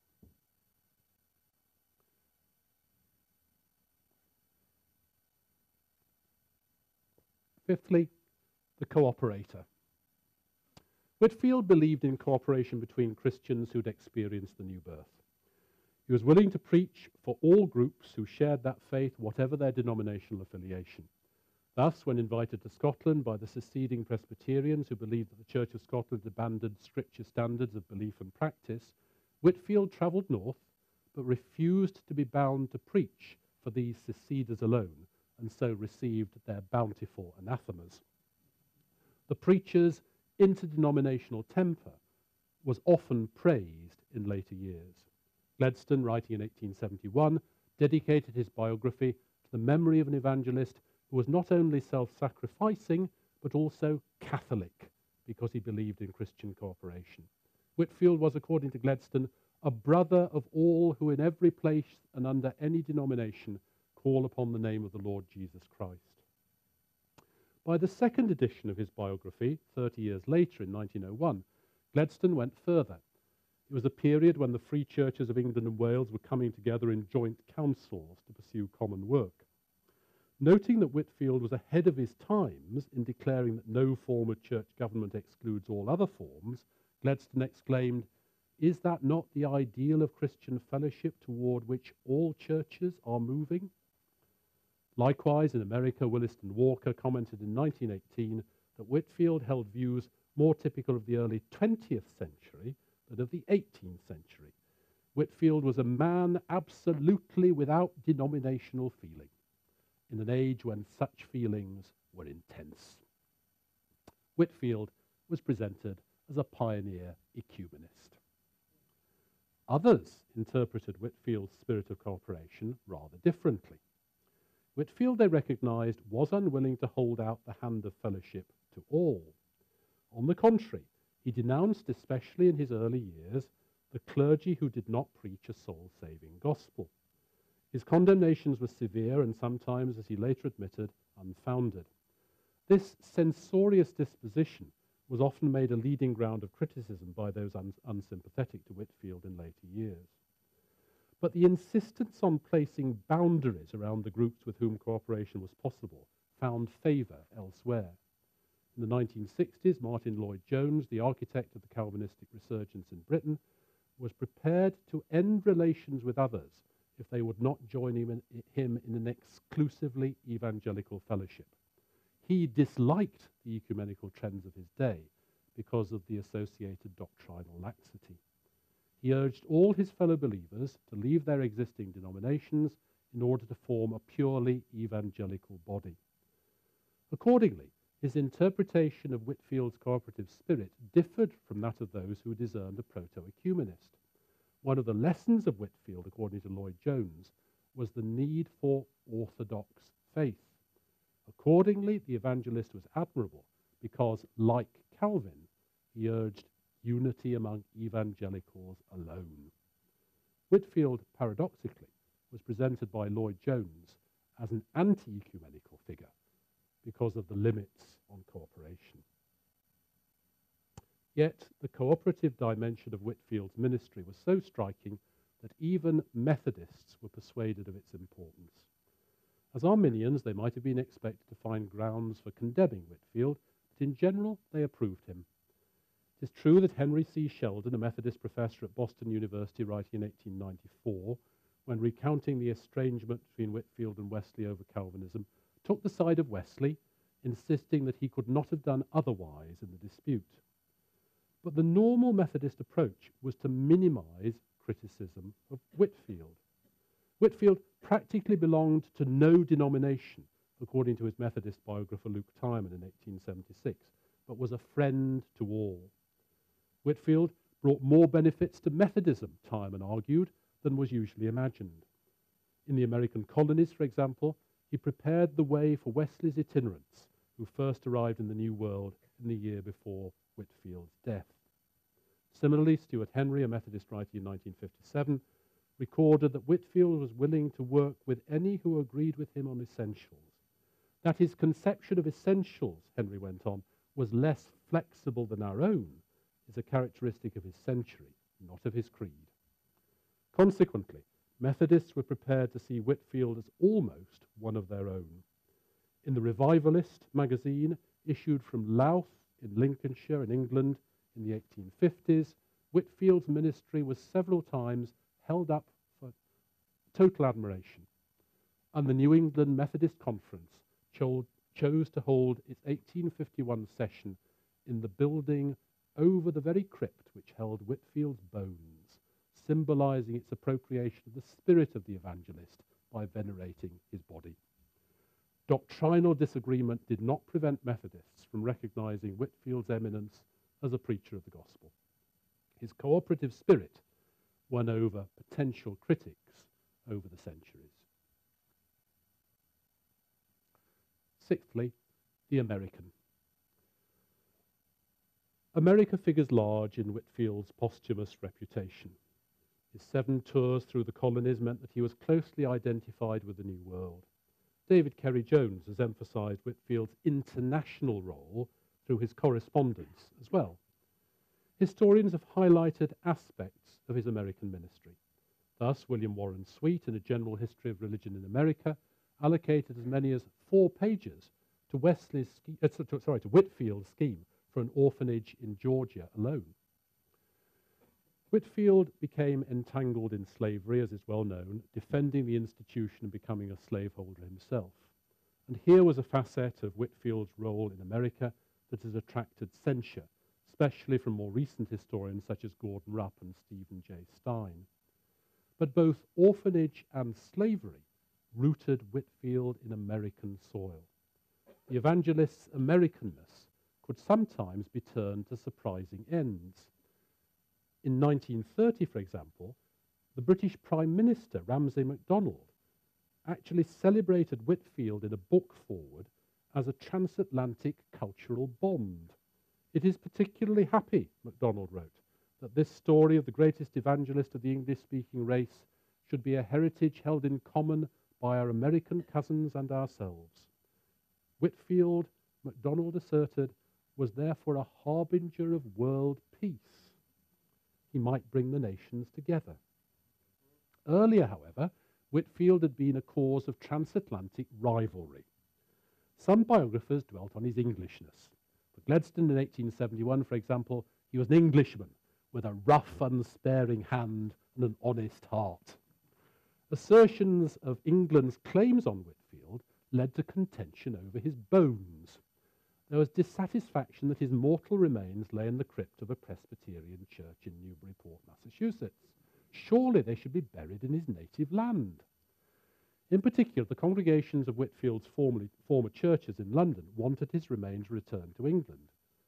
Fifthly, the cooperator. Whitefield believed in cooperation between Christians who'd experienced the new birth. He was willing to preach for all groups who shared that faith, whatever their denominational affiliation. Thus, when invited to Scotland by the seceding Presbyterians who believed that the Church of Scotland abandoned scripture standards of belief and practice, Whitefield travelled north, but refused to be bound to preach for these seceders alone, and so received their bountiful anathemas. The preacher's interdenominational temper was often praised in later years. Gladstone, writing in eighteen seventy-one, dedicated his biography to the memory of an evangelist who was not only self-sacrificing, but also Catholic, because he believed in Christian cooperation. Whitefield was, according to Gladstone, a brother of all who in every place and under any denomination call upon the name of the Lord Jesus Christ. By the second edition of his biography, thirty years later in nineteen oh one, Gladstone went further. It was a period when the free churches of England and Wales were coming together in joint councils to pursue common work. Noting that Whitefield was ahead of his times in declaring that no form of church government excludes all other forms, Gladstone exclaimed, "Is that not the ideal of Christian fellowship toward which all churches are moving?" Likewise, in America, Williston Walker commented in nineteen eighteen that Whitefield held views more typical of the early twentieth century than of the eighteenth century. Whitefield was a man absolutely without denominational feeling, in an age when such feelings were intense. Whitefield was presented as a pioneer ecumenist. Others interpreted Whitefield's spirit of cooperation rather differently. Whitefield, they recognized, was unwilling to hold out the hand of fellowship to all. On the contrary, he denounced, especially in his early years, the clergy who did not preach a soul-saving gospel. His condemnations were severe and sometimes, as he later admitted, unfounded. This censorious disposition was often made a leading ground of criticism by those un unsympathetic to Whitefield in later years. But the insistence on placing boundaries around the groups with whom cooperation was possible found favour elsewhere. In the nineteen sixties, Martin Lloyd-Jones, the architect of the Calvinistic resurgence in Britain, was prepared to end relations with others if they would not join him in, him in an exclusively evangelical fellowship. He disliked the ecumenical trends of his day because of the associated doctrinal laxity. He urged all his fellow believers to leave their existing denominations in order to form a purely evangelical body. Accordingly, his interpretation of Whitefield's cooperative spirit differed from that of those who discerned a proto-ecumenist. One of the lessons of Whitefield, according to Lloyd-Jones, was the need for orthodox faith. Accordingly, the evangelist was admirable because, like Calvin, he urged unity among evangelicals alone. Whitefield, paradoxically, was presented by Lloyd-Jones as an anti-ecumenical figure because of the limits on cooperation. Yet the cooperative dimension of Whitefield's ministry was so striking that even Methodists were persuaded of its importance. As Arminians, they might have been expected to find grounds for condemning Whitefield, but in general they approved him. It is true that Henry C. Sheldon, a Methodist professor at Boston University, writing in eighteen ninety-four, when recounting the estrangement between Whitefield and Wesley over Calvinism, took the side of Wesley, insisting that he could not have done otherwise in the dispute. But the normal Methodist approach was to minimize criticism of Whitefield. Whitefield practically belonged to no denomination, according to his Methodist biographer Luke Tyman in eighteen seventy-six, but was a friend to all. Whitefield brought more benefits to Methodism, Tyman argued, than was usually imagined. In the American colonies, for example, he prepared the way for Wesley's itinerants, who first arrived in the New World in the year before Whitefield's death. Similarly, Stuart Henry, a Methodist writer in nineteen fifty-seven, recorded that Whitefield was willing to work with any who agreed with him on essentials. That his conception of essentials, Henry went on, was less flexible than our own is a characteristic of his century, not of his creed. Consequently, Methodists were prepared to see Whitefield as almost one of their own. In the Revivalist magazine, issued from Louth in Lincolnshire in England in the eighteen fifties, Whitefield's ministry was several times held up for total admiration. And the New England Methodist Conference cho chose to hold its eighteen fifty-one session in the building over the very crypt which held Whitefield's bones, symbolizing its appropriation of the spirit of the evangelist by venerating his body. Doctrinal disagreement did not prevent Methodists from recognizing Whitefield's eminence as a preacher of the gospel. His cooperative spirit won over potential critics over the centuries. Sixthly, the American. America figures large in Whitefield's posthumous reputation. His seven tours through the colonies meant that he was closely identified with the New World. David Kerry Jones has emphasized Whitefield's international role through his correspondence as well. Historians have highlighted aspects of his American ministry. Thus, William Warren Sweet, in A General History of Religion in America, allocated as many as four pages to Wesley's, uh, sorry, to Whitfield's scheme for an orphanage in Georgia alone. Whitfield became entangled in slavery, as is well known, defending the institution and becoming a slaveholder himself. And here was a facet of Whitfield's role in America that has attracted censure, especially from more recent historians such as Gordon Rupp and Stephen J. Stein. But both orphanage and slavery rooted Whitfield in American soil. The evangelist's Americanness could sometimes be turned to surprising ends. In nineteen thirty, for example, the British Prime Minister, Ramsay MacDonald, actually celebrated Whitfield in a book foreword as a transatlantic cultural bond. It is particularly happy, MacDonald wrote, that this story of the greatest evangelist of the English-speaking race should be a heritage held in common by our American cousins and ourselves. Whitfield, MacDonald asserted, was therefore a harbinger of world peace. He might bring the nations together. Earlier, however, Whitfield had been a cause of transatlantic rivalry. Some biographers dwelt on his Englishness. For Gladstone in eighteen seventy-one, for example, he was an Englishman with a rough, unsparing hand and an honest heart. Assertions of England's claims on Whitfield led to contention over his bones. There was dissatisfaction that his mortal remains lay in the crypt of a Presbyterian church in Newburyport, Massachusetts. Surely they should be buried in his native land. In particular, the congregations of Whitfield's formerly, former churches in London wanted his remains returned to England.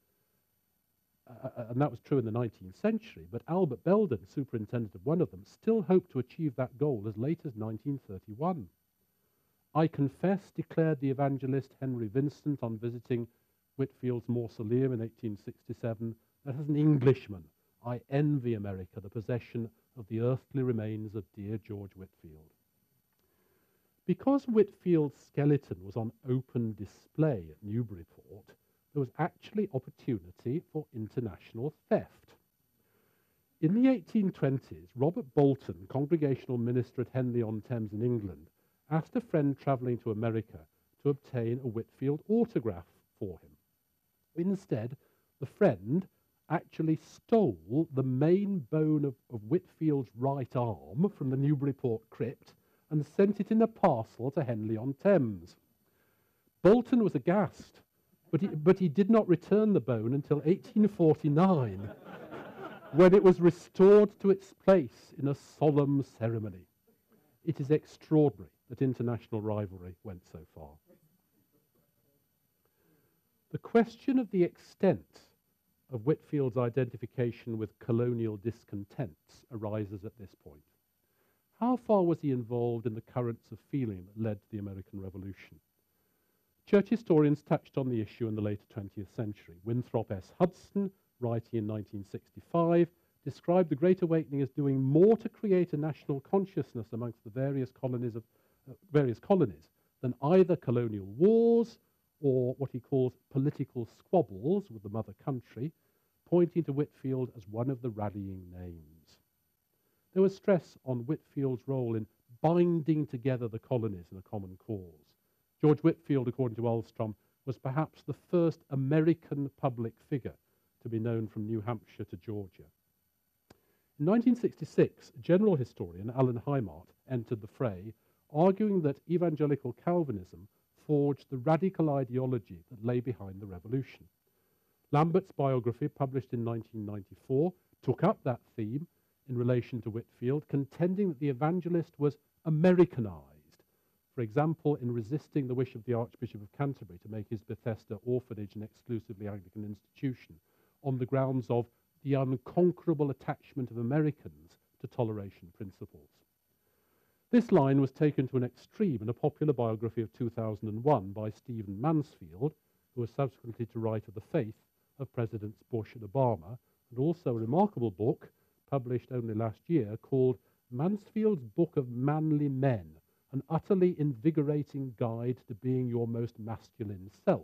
Uh, and that was true in the nineteenth century, but Albert Belden, superintendent of one of them, still hoped to achieve that goal as late as nineteen thirty-one. I confess, declared the evangelist Henry Vincent on visiting Whitfield's mausoleum in eighteen sixty-seven, that as an Englishman, I envy America the possession of the earthly remains of dear George Whitfield. Because Whitfield's skeleton was on open display at Newburyport, there was actually opportunity for international theft. In the eighteen twenties, Robert Bolton, congregational minister at Henley-on-Thames in England, asked a friend travelling to America to obtain a Whitfield autograph for him. Instead, the friend actually stole the main bone of, of Whitfield's right arm from the Newburyport crypt and sent it in a parcel to Henley-on-Thames. Bolton was aghast, but he, but he did not return the bone until eighteen forty-nine, when it was restored to its place in a solemn ceremony. It is extraordinary that international rivalry went so far. The question of the extent of Whitfield's identification with colonial discontents arises at this point. How far was he involved in the currents of feeling that led to the American Revolution? Church historians touched on the issue in the later twentieth century. Winthrop S. Hudson, writing in nineteen sixty-five, described the Great Awakening as doing more to create a national consciousness amongst the various colonies, of, uh, various colonies than either colonial wars or what he calls political squabbles with the mother country, pointing to Whitfield as one of the rallying names. There was stress on Whitfield's role in binding together the colonies in a common cause. George Whitfield, according to Ulstrom, was perhaps the first American public figure to be known from New Hampshire to Georgia. In nineteen sixty-six, general historian Alan Himart entered the fray, arguing that evangelical Calvinism forged the radical ideology that lay behind the revolution. Lambert's biography, published in nineteen ninety-four, took up that theme in relation to Whitfield, contending that the evangelist was Americanized, for example, in resisting the wish of the Archbishop of Canterbury to make his Bethesda orphanage an exclusively Anglican institution, on the grounds of the unconquerable attachment of Americans to toleration principles. This line was taken to an extreme in a popular biography of two thousand one by Stephen Mansfield, who was subsequently to write of the faith of Presidents Bush and Obama, and also a remarkable book published only last year called Mansfield's Book of Manly Men, an utterly invigorating guide to being your most masculine self.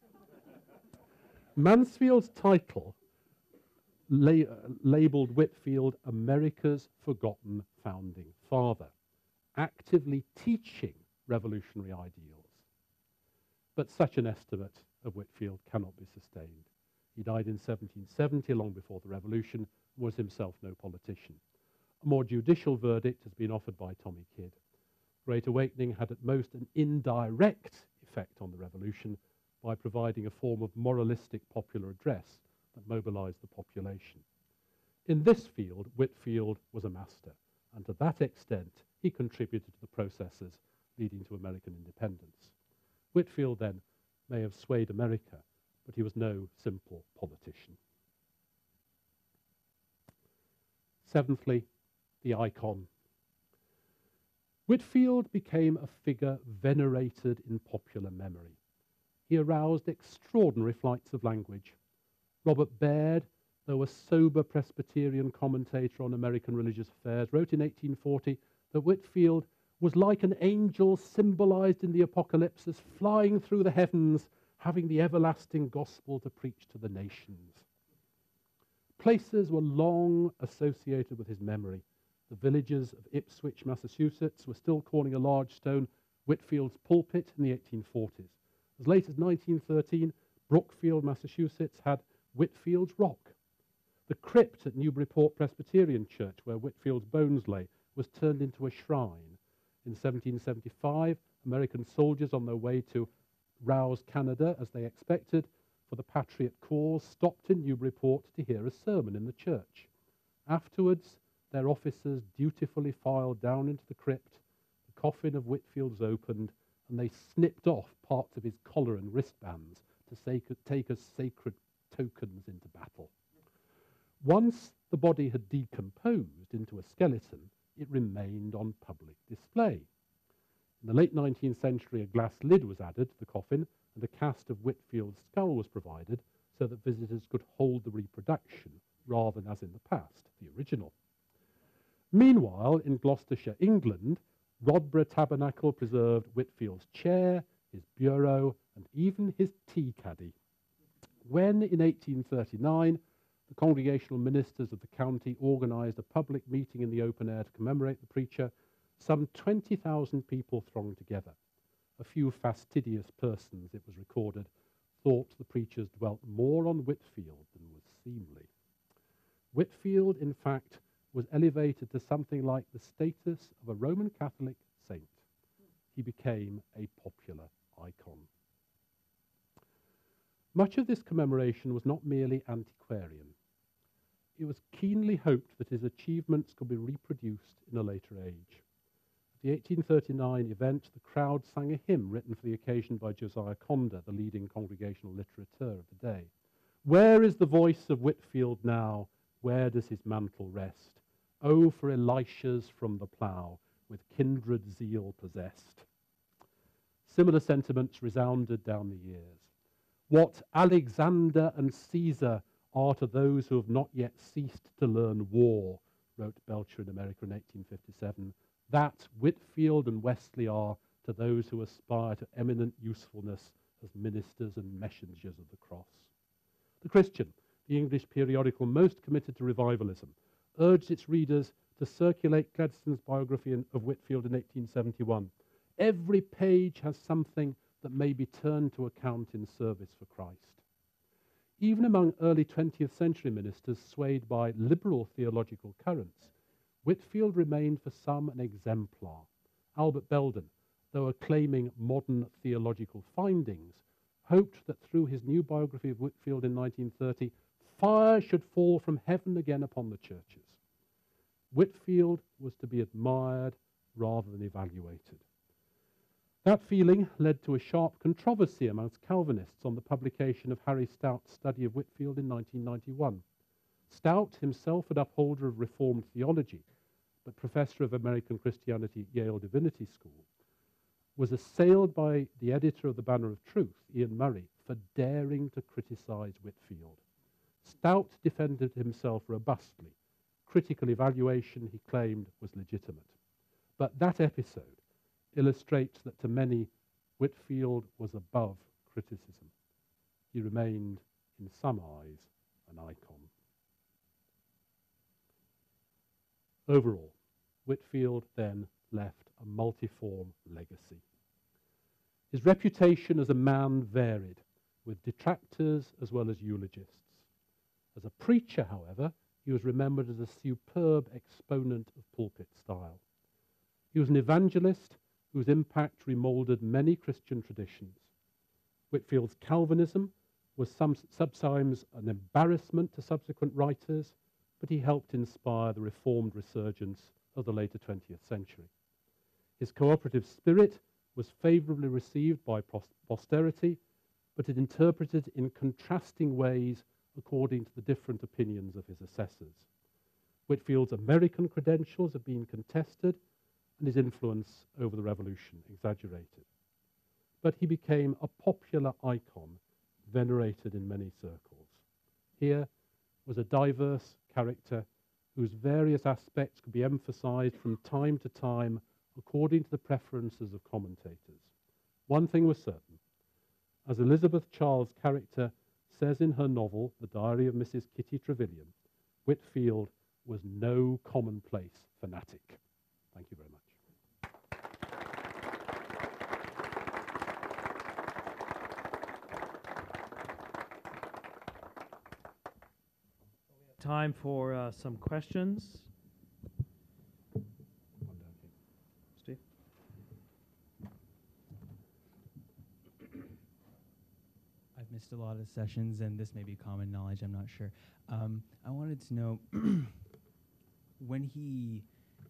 Mansfield's title la uh, labelled Whitfield America's Forgotten Founding Father, actively teaching revolutionary ideals. But such an estimate of Whitefield cannot be sustained. He died in seventeen seventy, long before the Revolution, and was himself no politician. A more judicial verdict has been offered by Tommy Kidd. Great Awakening had at most an indirect effect on the Revolution by providing a form of moralistic popular address that mobilized the population. In this field, Whitefield was a master, and to that extent he contributed to the processes leading to American independence. Whitefield, then, may have swayed America, but he was no simple politician. Seventhly, the icon. Whitefield became a figure venerated in popular memory. He aroused extraordinary flights of language. Robert Baird, though a sober Presbyterian commentator on American religious affairs, wrote in eighteen forty that Whitefield was like an angel symbolized in the Apocalypse as flying through the heavens, having the everlasting gospel to preach to the nations. Places were long associated with his memory. The villagers of Ipswich, Massachusetts, were still calling a large stone Whitefield's pulpit in the eighteen forties. As late as nineteen thirteen, Brookfield, Massachusetts, had Whitefield's Rock. The crypt at Newburyport Presbyterian Church, where Whitefield's bones lay, was turned into a shrine. In seventeen seventy-five, American soldiers on their way to rouse Canada, as they expected, for the Patriot cause, stopped in Newburyport to hear a sermon in the church. Afterwards, their officers dutifully filed down into the crypt. The coffin of Whitefield was opened, and they snipped off parts of his collar and wristbands to take as sacred tokens into battle. Once the body had decomposed into a skeleton, it remained on public display. In the late nineteenth century, a glass lid was added to the coffin, and a cast of Whitefield's skull was provided so that visitors could hold the reproduction rather than, as in the past, the original. Meanwhile, in Gloucestershire, England, Rodborough Tabernacle preserved Whitefield's chair, his bureau, and even his tea caddy. When, in eighteen thirty-nine, the congregational ministers of the county organised a public meeting in the open air to commemorate the preacher, some twenty thousand people thronged together. A few fastidious persons, it was recorded, thought the preachers dwelt more on Whitefield than was seemly. Whitefield, in fact, was elevated to something like the status of a Roman Catholic saint. He became a popular icon. Much of this commemoration was not merely antiquarian. It was keenly hoped that his achievements could be reproduced in a later age. At the eighteen thirty-nine event, the crowd sang a hymn written for the occasion by Josiah Conder, the leading congregational litterateur of the day. Where is the voice of Whitefield now? Where does his mantle rest? Oh, for Elishas from the plough, with kindred zeal possessed. Similar sentiments resounded down the years. What Alexander and Caesar are to those who have not yet ceased to learn war, wrote Belcher in America in eighteen fifty-seven, that Whitefield and Wesley are to those who aspire to eminent usefulness as ministers and messengers of the cross. The Christian, the English periodical most committed to revivalism, urged its readers to circulate Gladstone's biography in, of Whitefield in eighteen seventy-one. Every page has something that may be turned to account in service for Christ. Even among early twentieth century ministers swayed by liberal theological currents, Whitefield remained for some an exemplar. Albert Belden, though acclaiming modern theological findings, hoped that through his new biography of Whitefield in nineteen thirty, fire should fall from heaven again upon the churches. Whitefield was to be admired rather than evaluated. That feeling led to a sharp controversy amongst Calvinists on the publication of Harry Stout's study of Whitefield in nineteen ninety-one. Stout, himself an upholder of Reformed theology, but professor of American Christianity at Yale Divinity School, was assailed by the editor of the Banner of Truth, Ian Murray, for daring to criticize Whitefield. Stout defended himself robustly. Critical evaluation, he claimed, was legitimate. But that episode illustrates that to many, Whitefield was above criticism. He remained, in some eyes, an icon. Overall, Whitefield then left a multiform legacy. His reputation as a man varied, with detractors as well as eulogists. As a preacher, however, he was remembered as a superb exponent of pulpit style. He was an evangelist whose impact remoulded many Christian traditions. Whitfield's Calvinism was some, sometimes an embarrassment to subsequent writers, but he helped inspire the Reformed resurgence of the later twentieth century. His cooperative spirit was favourably received by posterity, but it interpreted in contrasting ways according to the different opinions of his assessors. Whitfield's American credentials have been contested, and his influence over the Revolution exaggerated. But he became a popular icon, venerated in many circles. Here was a diverse character whose various aspects could be emphasized from time to time according to the preferences of commentators. One thing was certain. As Elizabeth Charles' character says in her novel, The Diary of Missus Kitty Trevelyan, Whitfield was no commonplace fanatic. Thank you very much. Time for uh, some questions. Steve? I've missed a lot of sessions, and this may be common knowledge, I'm not sure. Um, I wanted to know, when he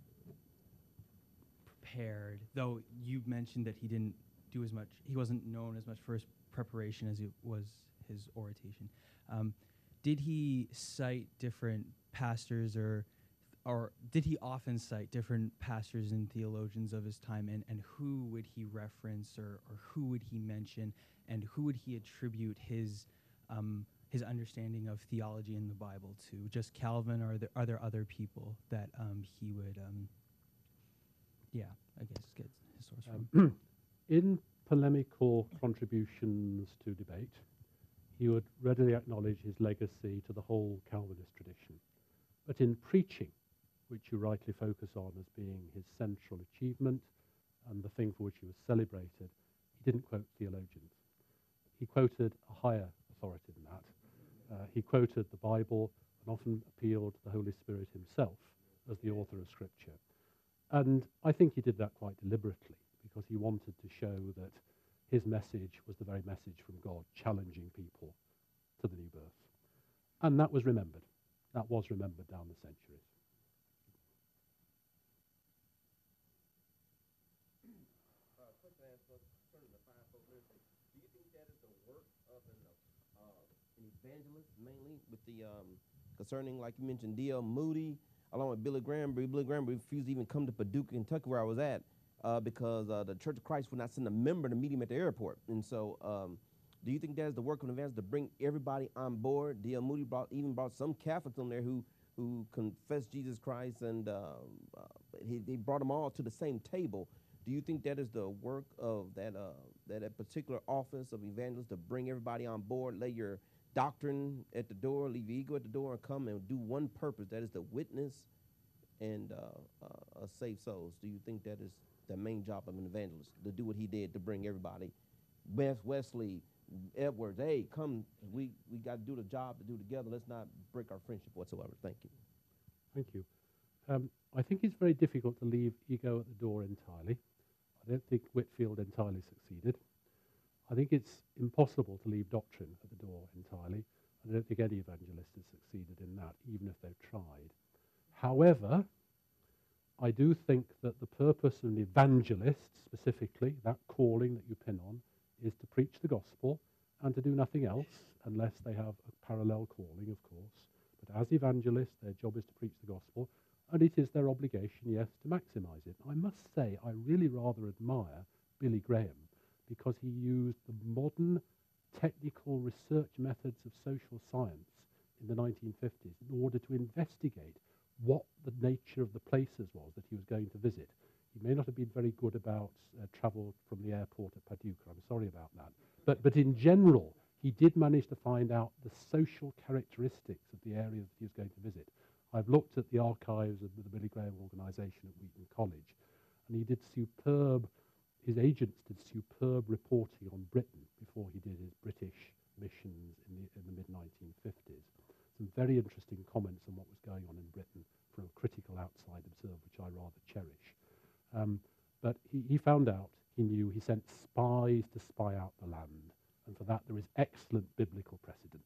prepared, though you mentioned that he didn't do as much, he wasn't known as much for his preparation as it was his oration. Um, did he cite different pastors, or or did he often cite different pastors and theologians of his time, and, and who would he reference, or, or who would he mention, and who would he attribute his um, his understanding of theology in the Bible to? Just Calvin, or are there, are there other people that um, he would, um, yeah, I guess, get his source from? Um, in polemical contributions to debate, he would readily acknowledge his legacy to the whole Calvinist tradition. But in preaching, which you rightly focus on as being his central achievement and the thing for which he was celebrated, he didn't quote theologians. He quoted a higher authority than that. Uh, he quoted the Bible and often appealed to the Holy Spirit himself as the author of Scripture. And I think he did that quite deliberately, because he wanted to show that his message was the very message from God, challenging people to the new birth. And that was remembered. That was remembered down the centuries. Uh, question answer concerning the fivefold ministry. Do you think that is the work of an, uh, an evangelist, mainly with the um, concerning, like you mentioned, D L Moody, along with Billy Graham? Billy Graham refused to even come to Paducah, Kentucky, where I was at, uh, because uh, the Church of Christ would not send a member to meet him at the airport. And so, um, do you think that is the work of an evangelist, to bring everybody on board? D L Moody brought even brought some Catholics on there who who confessed Jesus Christ, and uh, uh, he, they brought them all to the same table. Do you think that is the work of that uh, that, that particular office of evangelist, to bring everybody on board, lay your doctrine at the door, leave your ego at the door, and come and do one purpose, that is to witness and uh, uh, save souls? Do you think that is the main job of an evangelist, to do what he did, to bring everybody? Wes Wesley, Edwards, hey, come, we, we got to do the job to do together. Let's not break our friendship whatsoever. Thank you. Thank you. Um, I think it's very difficult to leave ego at the door entirely. I don't think Whitfield entirely succeeded. I think it's impossible to leave doctrine at the door entirely. I don't think any evangelist has succeeded in that, even if they've tried. However, I do think that the purpose of an evangelist, specifically, that calling that you pin on, is to preach the gospel and to do nothing else, unless they have a parallel calling, of course. But as evangelists, their job is to preach the gospel, and it is their obligation, yes, to maximize it. I must say, I really rather admire Billy Graham, because he used the modern technical research methods of social science in the nineteen fifties in order to investigate what the nature of the places was that he was going to visit. He may not have been very good about uh, travel from the airport at Paducah. I'm sorry about that. But, but in general, he did manage to find out the social characteristics of the areas that he was going to visit. I've looked at the archives of the Billy Graham organization at Wheaton College, and he did superb his agents did superb reporting on Britain before he did his British missions in the, in the mid nineteen fifties. Some very interesting comments on what was going on in Britain from a critical outside observer, which I rather cherish. Um, but he, he found out, he knew, he sent spies to spy out the land, and for that there is excellent biblical precedent.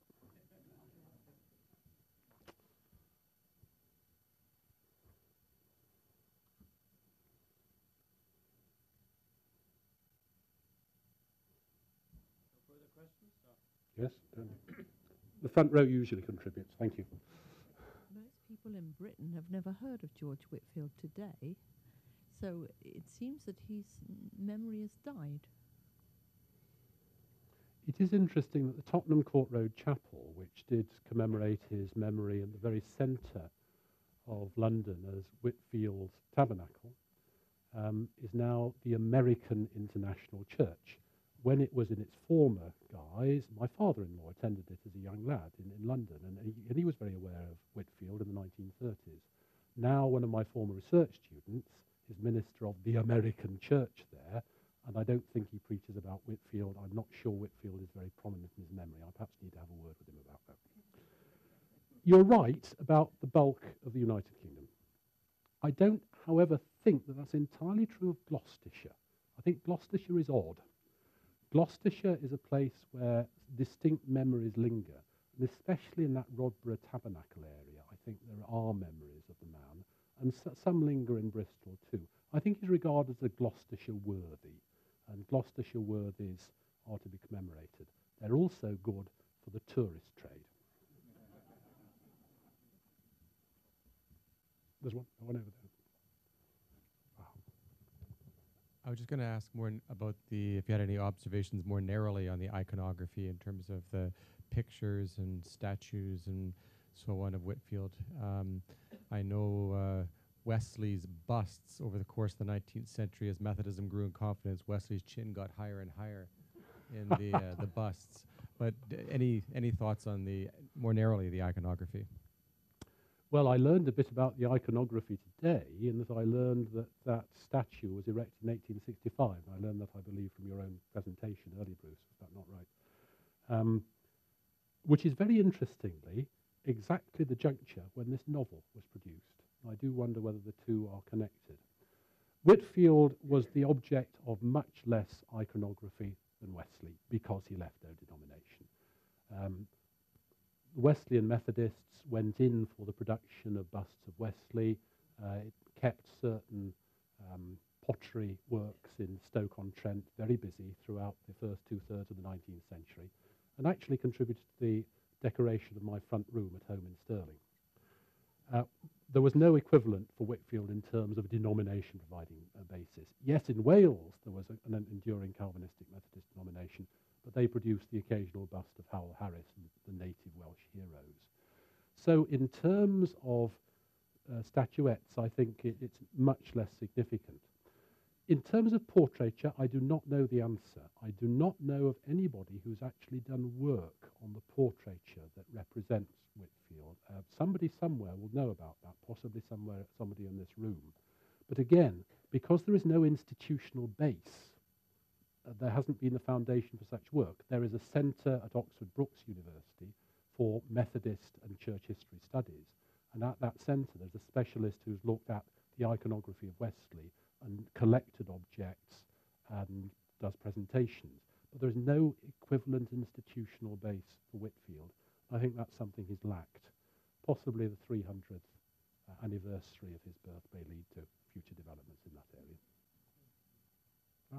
Further questions? Yes? Um, the front row usually contributes. Thank you. Most people in Britain have never heard of George Whitefield today, so it seems that his memory has died. It is interesting that the Tottenham Court Road Chapel, which did commemorate his memory in the very centre of London as Whitfield's Tabernacle, um, is now the American International Church. When it was in its former guise, my father-in-law attended it as a young lad in, in London, and he, and he was very aware of Whitfield in the nineteen thirties. Now one of my former research students is minister of the American Church there, and I don't think he preaches about Whitfield. I'm not sure Whitfield is very prominent in his memory. I perhaps need to have a word with him about that. You're right about the bulk of the United Kingdom. I don't, however, think that that's entirely true of Gloucestershire. I think Gloucestershire is odd. Gloucestershire is a place where distinct memories linger, and especially in that Rodborough Tabernacle area, I think there are memories of the man, and so, some linger in Bristol too. I think he's regarded as a Gloucestershire worthy, and Gloucestershire worthies are to be commemorated. They're also good for the tourist trade. There's one, one over there. Wow. I was just going to ask more n- about the, if you had any observations more narrowly on the iconography in terms of the pictures and statues and so on of Whitfield. Um, I know uh, Wesley's busts over the course of the nineteenth century, as Methodism grew in confidence, Wesley's chin got higher and higher in the uh, the busts. But d- any any thoughts on the, more narrowly, the iconography? Well, I learned a bit about the iconography today, in that I learned that that statue was erected in eighteen sixty-five. I learned that, I believe, from your own presentation earlier, Bruce. Is that not right? Um, which is very interestingly exactly the juncture when this novel was produced. I do wonder whether the two are connected. Whitfield was the object of much less iconography than Wesley because he left no denomination. Um, Wesleyan Methodists went in for the production of busts of Wesley. Uh, it kept certain um, pottery works in Stoke-on-Trent very busy throughout the first two-thirds of the nineteenth century, and actually contributed to the decoration of my front room at home in Stirling. Uh, there was no equivalent for Whitfield in terms of a denomination providing a basis. Yes, in Wales there was a, an enduring Calvinistic Methodist denomination, but they produced the occasional bust of Howell Harris and the native Welsh heroes. So in terms of uh, statuettes, I think it, it's much less significant. In terms of portraiture, I do not know the answer. I do not know of anybody who's actually done work on the portraiture that represents Whitfield. Uh, somebody somewhere will know about that, possibly somewhere, somebody in this room. But again, because there is no institutional base, uh, there hasn't been the foundation for such work. There is a centre at Oxford Brookes University for Methodist and church history studies. And at that centre, there's a specialist who's looked at the iconography of Wesley and collected objects and does presentations. But there is no equivalent institutional base for Whitfield. I think that's something he's lacked. Possibly the three hundredth uh, anniversary of his birth may lead to future developments in that area. Ah.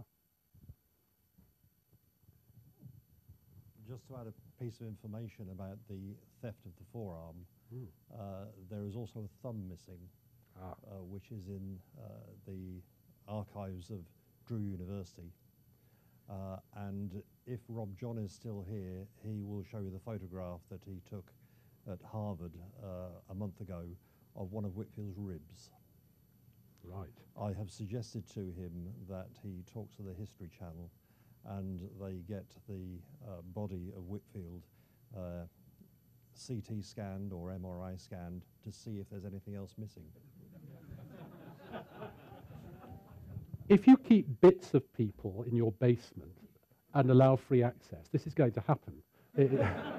Just to add a piece of information about the theft of the forearm, Mm. uh, there is also a thumb missing, Ah. uh, which is in uh, the archives of Drew University. Uh, and if Rob John is still here, he will show you the photograph that he took at Harvard uh, a month ago of one of Whitfield's ribs. Right. I have suggested to him that he talks to the History Channel and they get the uh, body of Whitfield uh, C T scanned or M R I scanned to see if there's anything else missing. if you keep bits of people in your basement and allow free access, this is going to happen. It-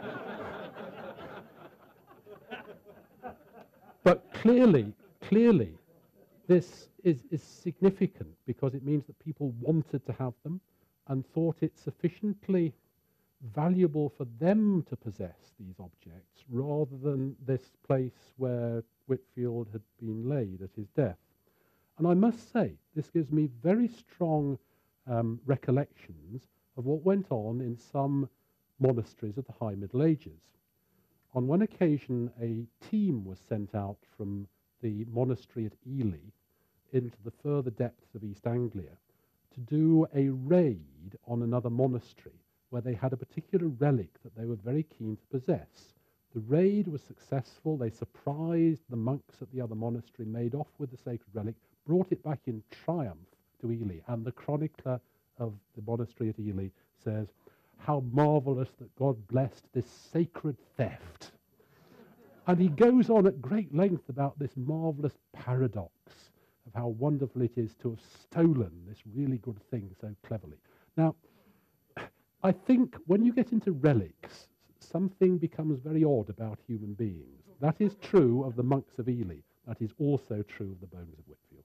but clearly, clearly, this is, is significant because it means that people wanted to have them and thought it sufficiently valuable for them to possess these objects rather than this place where Whitefield had been laid at his death. And I must say, this gives me very strong um, recollections of what went on in some monasteries of the High Middle Ages. On one occasion, a team was sent out from the monastery at Ely into the further depths of East Anglia to do a raid on another monastery where they had a particular relic that they were very keen to possess. The raid was successful. They surprised the monks at the other monastery, made off with the sacred relic, brought it back in triumph to Ely. And the chronicler of the monastery at Ely says, "How marvellous that God blessed this sacred theft." And he goes on at great length about this marvellous paradox of how wonderful it is to have stolen this really good thing so cleverly. Now, I think when you get into relics, something becomes very odd about human beings. That is true of the monks of Ely. That is also true of the bones of Whitefield.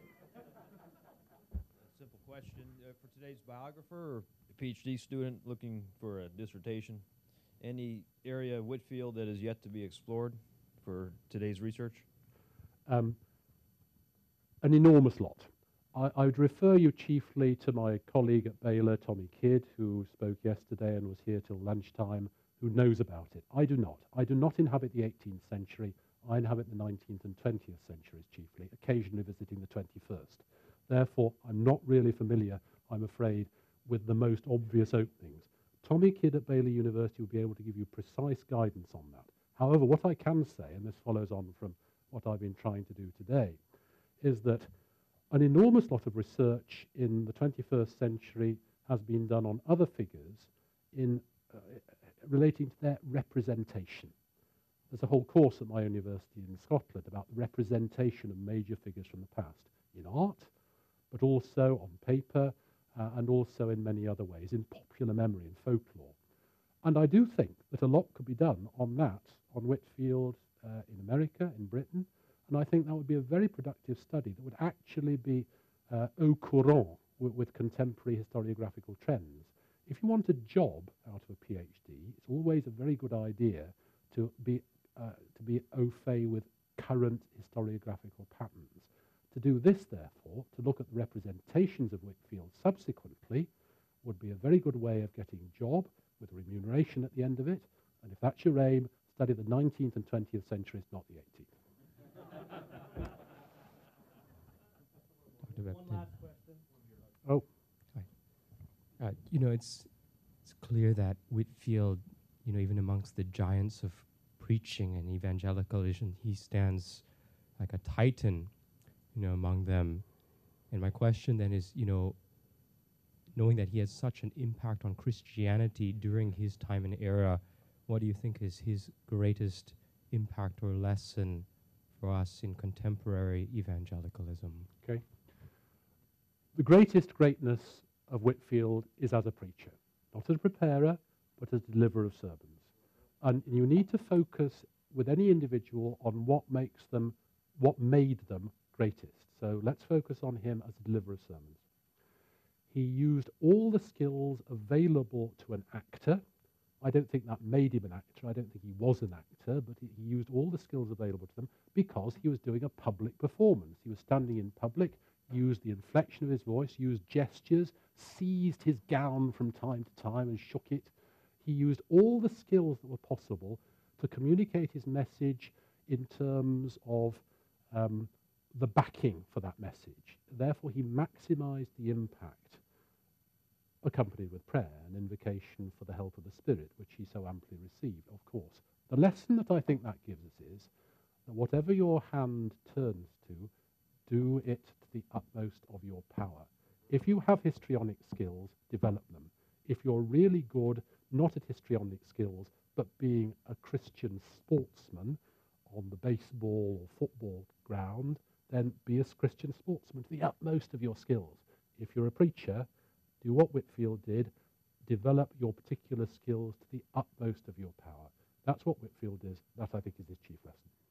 A simple question uh, for today's biographer or a PhD student looking for a dissertation. Any area of Whitefield that is yet to be explored for today's research? Um, an enormous lot. I, I would refer you chiefly to my colleague at Baylor, Tommy Kidd, who spoke yesterday and was here till lunchtime, who knows about it. I do not. I do not inhabit the eighteenth century. I inhabit the nineteenth and twentieth centuries chiefly, occasionally visiting the twenty-first. Therefore, I'm not really familiar, I'm afraid, with the most obvious openings. Tommy Kidd at Baylor University will be able to give you precise guidance on that. However, what I can say, and this follows on from what I've been trying to do today, is that an enormous lot of research in the twenty-first century has been done on other figures in uh, relating to their representation. There's a whole course at my university in Scotland about the representation of major figures from the past in art, but also on paper, uh, and also in many other ways, in popular memory and folklore. And I do think that a lot could be done on that, on Whitefield uh, in America, in Britain, and I think that would be a very productive study that would actually be uh, au courant with, with contemporary historiographical trends. If you want a job out of a PhD, it's always a very good idea to be, uh, to be au fait with current historiographical patterns. To do this, therefore, to look at the representations of Whitefield subsequently, would be a very good way of getting a job with remuneration at the end of it. And if that's your aim, study the nineteenth and twentieth centuries, not the eighteenth. Doctor Webton. Oh, Uh, you know, it's it's clear that Whitefield, you know, even amongst the giants of preaching and evangelicalism, he stands like a titan, you know, among them. And my question then is, you know, knowing that he has such an impact on Christianity during his time and era, what do you think is his greatest impact or lesson for us in contemporary evangelicalism? okay. The greatest greatness of Whitefield is as a preacher, not as a preparer, but as a deliverer of sermons. And you need to focus with any individual on what makes them, what made them greatest. So let's focus on him as a deliverer of sermons. He used all the skills available to an actor. I don't think that made him an actor. I don't think he was an actor, but he, he used all the skills available to them because he was doing a public performance. He was standing in public, used the inflection of his voice, used gestures, seized his gown from time to time and shook it. He used all the skills that were possible to communicate his message in terms of um, the backing for that message. Therefore, he maximized the impact, accompanied with prayer and invocation for the help of the Spirit, which he so amply received, of course. The lesson that I think that gives us is that whatever your hand turns to, do it to the utmost of your power. If you have histrionic skills, develop them. If you're really good, not at histrionic skills, but being a Christian sportsman on the baseball or football ground, then be a Christian sportsman to the utmost of your skills. If you're a preacher, do what Whitefield did, develop your particular skills to the utmost of your power. That's what Whitefield is. That, I think, is his chief lesson.